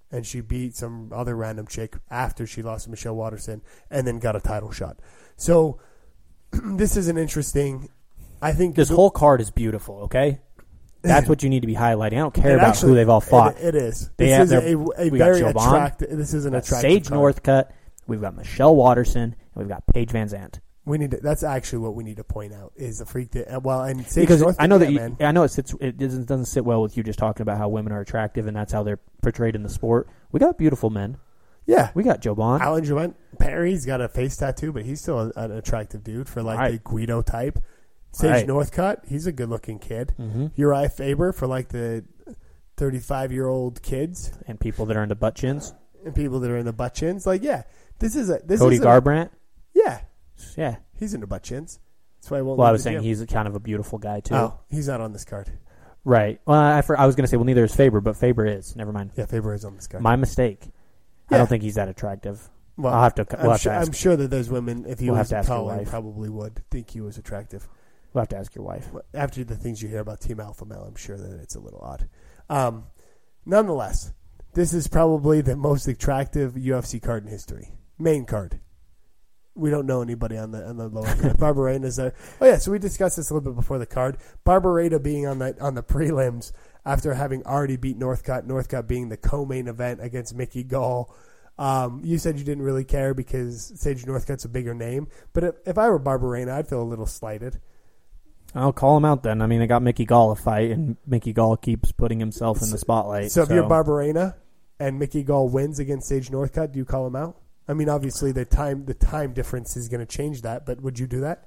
and she beat some other random chick after she lost to Michelle Waterson, and then got a title shot. So this is an interesting. I think this the, whole card is beautiful. Okay, that's what you need to be highlighting. I don't care about actually, who they've all fought. It, it is. They this have is their, a, a we very got attractive. This is an attractive. Sage card. Northcutt. We've got Michelle Waterson, and we've got Paige Van Zandt. We need to, that's actually what we need to point out is the freak that well and Sage because Northcutt, I know that yeah, you, I know it sits it doesn't doesn't sit well with you just talking about how women are attractive and that's how they're portrayed in the sport. We got beautiful men. Yeah, we got Joban. Alan Joban. Perry's got a face tattoo, but he's still a, an attractive dude for like right. the Guido type. Sage right. Northcutt, he's a good looking kid. Mm-hmm. Uriah Faber for like the thirty-five year old kids and people that are into butt chins and people that are into butt chins. Like yeah, this is a this Cody is Garbrandt. A, yeah, yeah. He's into butt chins. That's why I won't. Well, I leave was the saying gym. he's kind of a beautiful guy too. Oh, he's not on this card. Right. Well, I, for, I was going to say, well, neither is Faber, but Faber is. Never mind. Yeah, Faber is on this card. My mistake. Yeah. I don't think he's that attractive. Well, I'll have to. We'll I'm, have sure, to ask. I'm sure that there's women. If he We'll was have to ask your taller, wife. probably would think he was attractive. We'll have to ask your wife. After the things you hear about Team Alpha Male, I'm sure that it's a little odd. Um, nonetheless, this is probably the most attractive U F C card in history. Main card. We don't know anybody on the on the lower card. Barberena is there. Oh yeah, so we discussed this a little bit before the card. Barberena being on the on the prelims after having already beat Northcutt. Northcutt being the co-main event against Mickey Gall. Um, you said you didn't really care because Sage Northcutt's a bigger name, but if, if I were Barberena, I'd feel a little slighted. I'll call him out then. I mean, they got Mickey Gall a fight, and Mickey Gall keeps putting himself in the spotlight. So, so. if you're Barberena and Mickey Gall wins against Sage Northcutt, do you call him out? I mean, obviously the time the time difference is going to change that, but would you do that?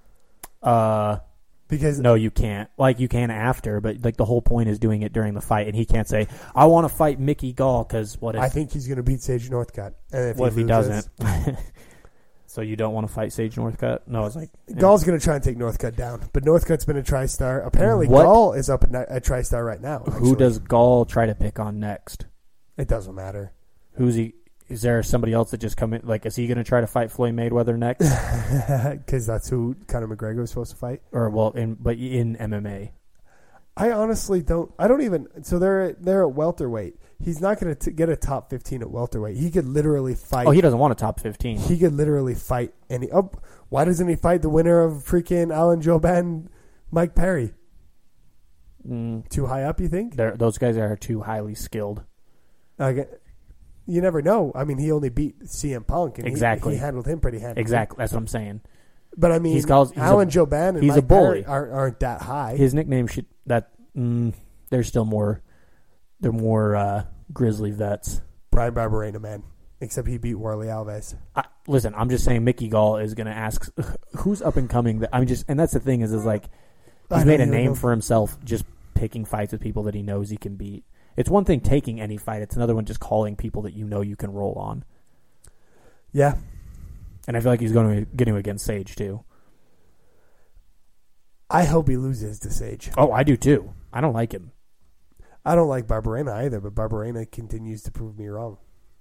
Uh, because no, you can't. Like you can after, but like the whole point is doing it during the fight, and he can't say, "I want to fight Mickey Gall," because what if I think he's going to beat Sage Northcutt, and if what he if loses, he doesn't? So you don't want to fight Sage Northcutt? No, it's like yeah. Gall's going to try and take Northcutt down, but Northcutt's been a TriStar. Apparently, What? Gall is up at a TriStar right now. Actually. Who does Gall try to pick on next? It doesn't matter. Who's he? Is there somebody else that just come in? Like, is he going to try to fight Floyd Mayweather next? Because that's who Conor McGregor is supposed to fight. Or well, in but in M M A. I honestly don't. I don't even. So they're they're at welterweight. He's not going to get a top fifteen at welterweight. He could literally fight. Oh, he doesn't want a top fifteen. He could literally fight any. Oh, why doesn't he fight the winner of freaking Alan Jouban, Mike Perry? Mm, Too high up, you think? they're- those guys are too highly skilled. Like, you never know. I mean, he only beat C M Punk, and he- Exactly. he, handled him pretty handily. Exactly, that's what I'm saying. But I mean, He's called- he's Alan a- Jouban and he's a Mike bully. Perry aren't, aren't that high. His nickname should that. Mm, they're still more. They're more uh, grizzly vets. Brian Barberena, man. Except he beat Warley Alves. I, listen, I'm just saying Mickey Gall is going to ask who's up and coming. That I'm just, and that's the thing is, is like I he's don't made a even name know. for himself just picking fights with people that he knows he can beat. It's one thing taking any fight; it's another one just calling people that you know you can roll on. Yeah. And I feel like he's going to be getting against Sage too. I hope he loses to Sage. Oh, I do too. I don't like him. I don't like Barberena either, but Barberena continues to prove me wrong.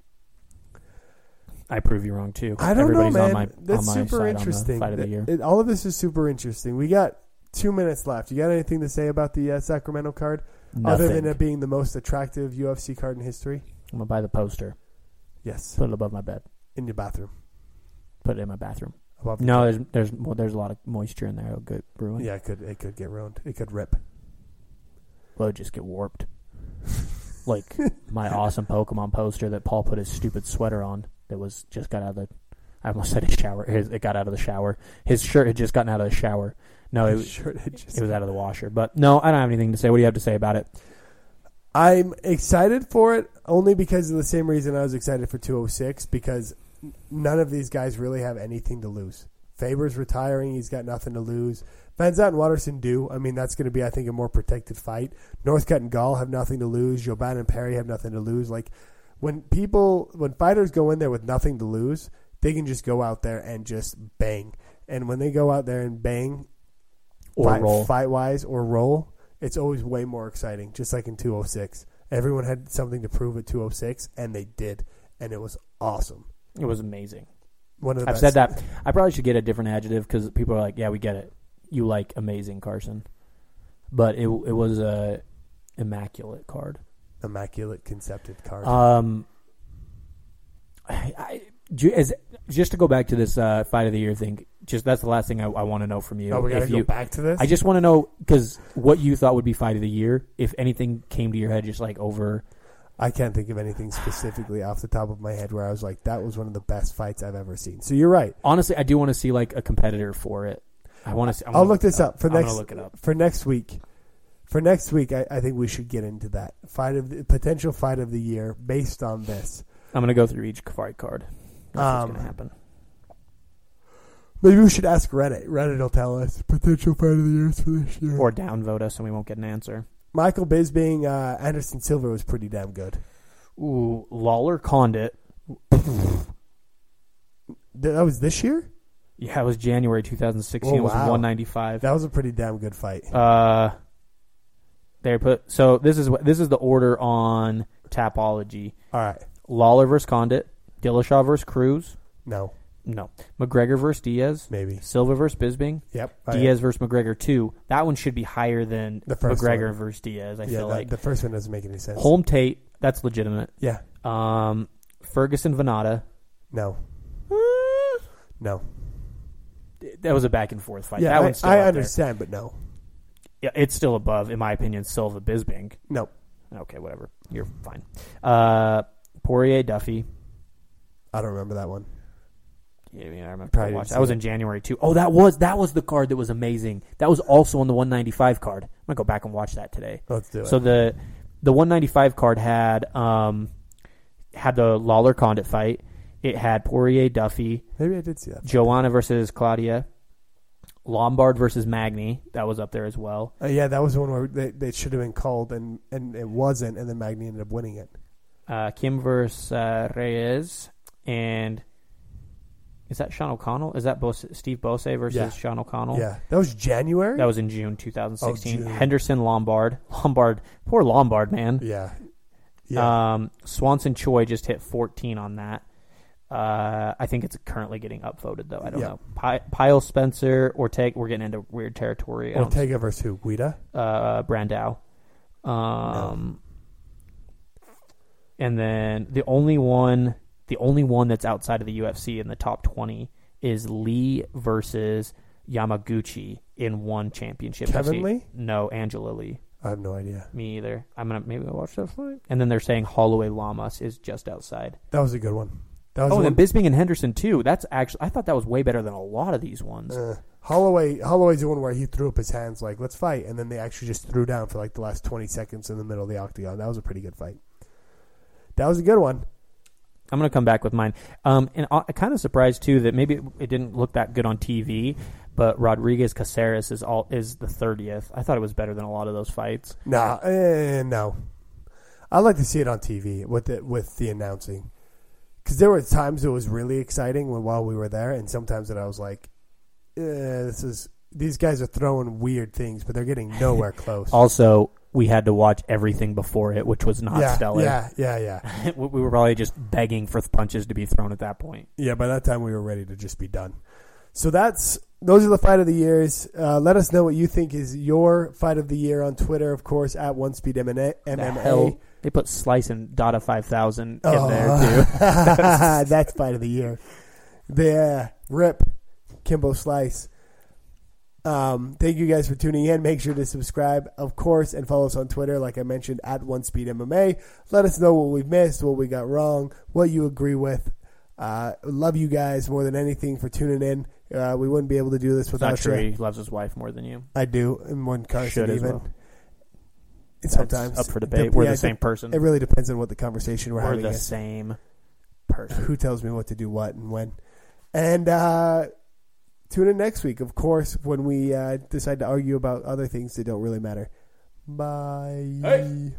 I prove you wrong too. I don't Everybody's know, man. on my, That's on my super side interesting. On the fight of the year. It- all of this is super interesting. We got two minutes left. You got anything to say about the uh, Sacramento card? Nothing. Other than it being the most attractive U F C card in history? I'm gonna buy the poster. Yes. Put it above my bed. In your bathroom. Put it in my bathroom. Above the No, top. there's there's well, there's a lot of moisture in there. It'll get ruined. Yeah, it could it could get ruined. It could rip. Well, it just get warped. Like my awesome Pokemon poster that Paul put his stupid sweater on that was just got out of the. I almost said his shower. His, it got out of the shower. His shirt had just gotten out of the shower. No, it, was- Sure, it, just, it was out of the washer. But no, I don't have anything to say. What do you have to say about it? I'm excited for it only because of the same reason I was excited for two oh six, because none of these guys really have anything to lose. Faber's retiring. He's got nothing to lose. Van Zandt and Watterson do. I mean, that's going to be, I think, a more protected fight. Northcutt and Gall have nothing to lose. Jouban and Perry have nothing to lose. Like, when people, when fighters go in there with nothing to lose, they can just go out there and just bang. And when they go out there and bang, Or fight, roll. fight-wise or roll, it's always way more exciting, just like in two oh six. Everyone had something to prove at two oh six, and they did. And it was awesome. It was amazing. One of the I've best. said that. I probably should get a different adjective because people are like, "Yeah, we get it. You like amazing, Carson." But it it was a immaculate card. immaculate concepted card. Um, I, I, ju- as, just to go back to this uh, fight of the year thing, just that's the last thing I, I want to know from you. oh, we got to If go you, back to this? I just want to know, because what you thought would be fight of the year, if anything came to your head just like over... I can't think of anything specifically off the top of my head where I was like, that was one of the best fights I've ever seen. So you're right. Honestly, I do want to see like a competitor for it. I want to see. I I'll wanna look this up, for I'm next gonna look it up. for next week. For next week, I, I think we should get into that fight of the potential fight of the year based on this. I'm going to go through each fight card. That's Um, what's going to happen. Maybe we should ask Reddit. Reddit will tell us potential fight of the years for this year. Or downvote us and we won't get an answer. Michael Bisping, uh, Anderson Silva was pretty damn good. Ooh, Lawler Condit. That was this year? Yeah, it was January twenty sixteen. Oh, It was wow. one ninety-five. That was a pretty damn good fight. Uh, they put so this is what this is the order on Tapology. All right. Lawler versus Condit, Dillashaw versus Cruz. No. No. McGregor versus Diaz. Maybe. Silva versus Bisping. Yep. Diaz versus McGregor two. That one should be higher than The first McGregor one. versus Diaz. I yeah, feel the, like the first one doesn't make any sense. Holm Tate. That's legitimate. Yeah. Um, Ferguson Venata. No. No. That was a back and forth fight. Yeah, that I, one's still I up understand, but no. there. Yeah, it's still above, in my opinion, Silva Bisping. No. Okay, whatever. You're fine. Uh, Poirier Duffy. I don't remember that one. Yeah, I remember. Probably I watched. didn't That was see in January too. Oh, that was that was the card that was amazing. That was also on the one ninety-five card. I'm gonna go back and watch that today. Let's do it. So the the one ninety-five card had um had the Lawler Condit fight. It had Poirier Duffy, Maybe I did see that. Joanna versus Claudia, Lombard versus Magny. That was up there as well. Uh, yeah, that was the one where they, they should have been called, and, and it wasn't, and then Magny ended up winning it. Uh, Kim versus uh, Reyes, and is that Sean O'Connell? Is that Bose, Steve Bose versus Yeah. Sean O'Connell? Yeah. That was January? That was in June twenty sixteen. Oh, June. Henderson Lombard. Lombard. Poor Lombard, man. Yeah. Yeah. Um, Swanson Choi just hit fourteen on that. Uh, I think it's currently getting upvoted, though. I don't Yeah. know. Pi- Pyle Spencer, Ortega. We're getting into weird territory. I don't- Ortega versus who? Guida? Uh, Brandao. Um, And then the only one, the only one that's outside of the U F C in the top twenty is Lee versus Yamaguchi in one championship. Kevin U F C. Lee? No, Angela Lee. I have no idea. Me either. I'm gonna maybe I'll watch that fight. And then they're saying Holloway Lamas is just outside. That was a good one. That was Oh, the and one. Bisping and Henderson too. That's actually I thought that was way better than a lot of these ones. Uh, Holloway, Holloway's the one where he threw up his hands like, let's fight. And then they actually just threw down for like the last twenty seconds in the middle of the octagon. That was a pretty good fight. That was a good one. I'm going to come back with mine. Um, and I'm kind of surprised, too, that maybe it didn't look that good on T V, but Rodriguez Caceres is all is the thirtieth. I thought it was better than a lot of those fights. Nah, eh, no. I like to see it on T V with the, with the announcing. Because there were times it was really exciting when, while we were there, and sometimes that I was like, eh, this is these guys are throwing weird things, but they're getting nowhere close. Also, we had to watch everything before it, which was not yeah, stellar. Yeah, yeah, yeah. we we were probably just begging for punches to be thrown at that point. Yeah, by that time we were ready to just be done. So that's those are the fight of the years. Uh, let us know what you think is your fight of the year on Twitter, of course, at One Speed M M A. The hell? They put Slice and Dada five thousand in Oh. there, too. That's fight of the year. The uh, Rip, Kimbo Slice. Um, thank you guys for tuning in. Make sure to subscribe, of course, and follow us on Twitter, like I mentioned, at One Speed M M A. Let us know what we missed, what we got wrong, what you agree with. Uh, love you guys more than anything for tuning in. Uh, we wouldn't be able to do this It's without not true. you. He loves his wife more than you. I do, and more than Carson Should as even. well. And sometimes That's up for debate. Dep- We're yeah, the same dep- person. It really depends on what the conversation we're, We're having the is. same person. Who tells me what to do, what, and when. And uh, tune in next week, of course, when we uh, decide to argue about other things that don't really matter. Bye. Hey.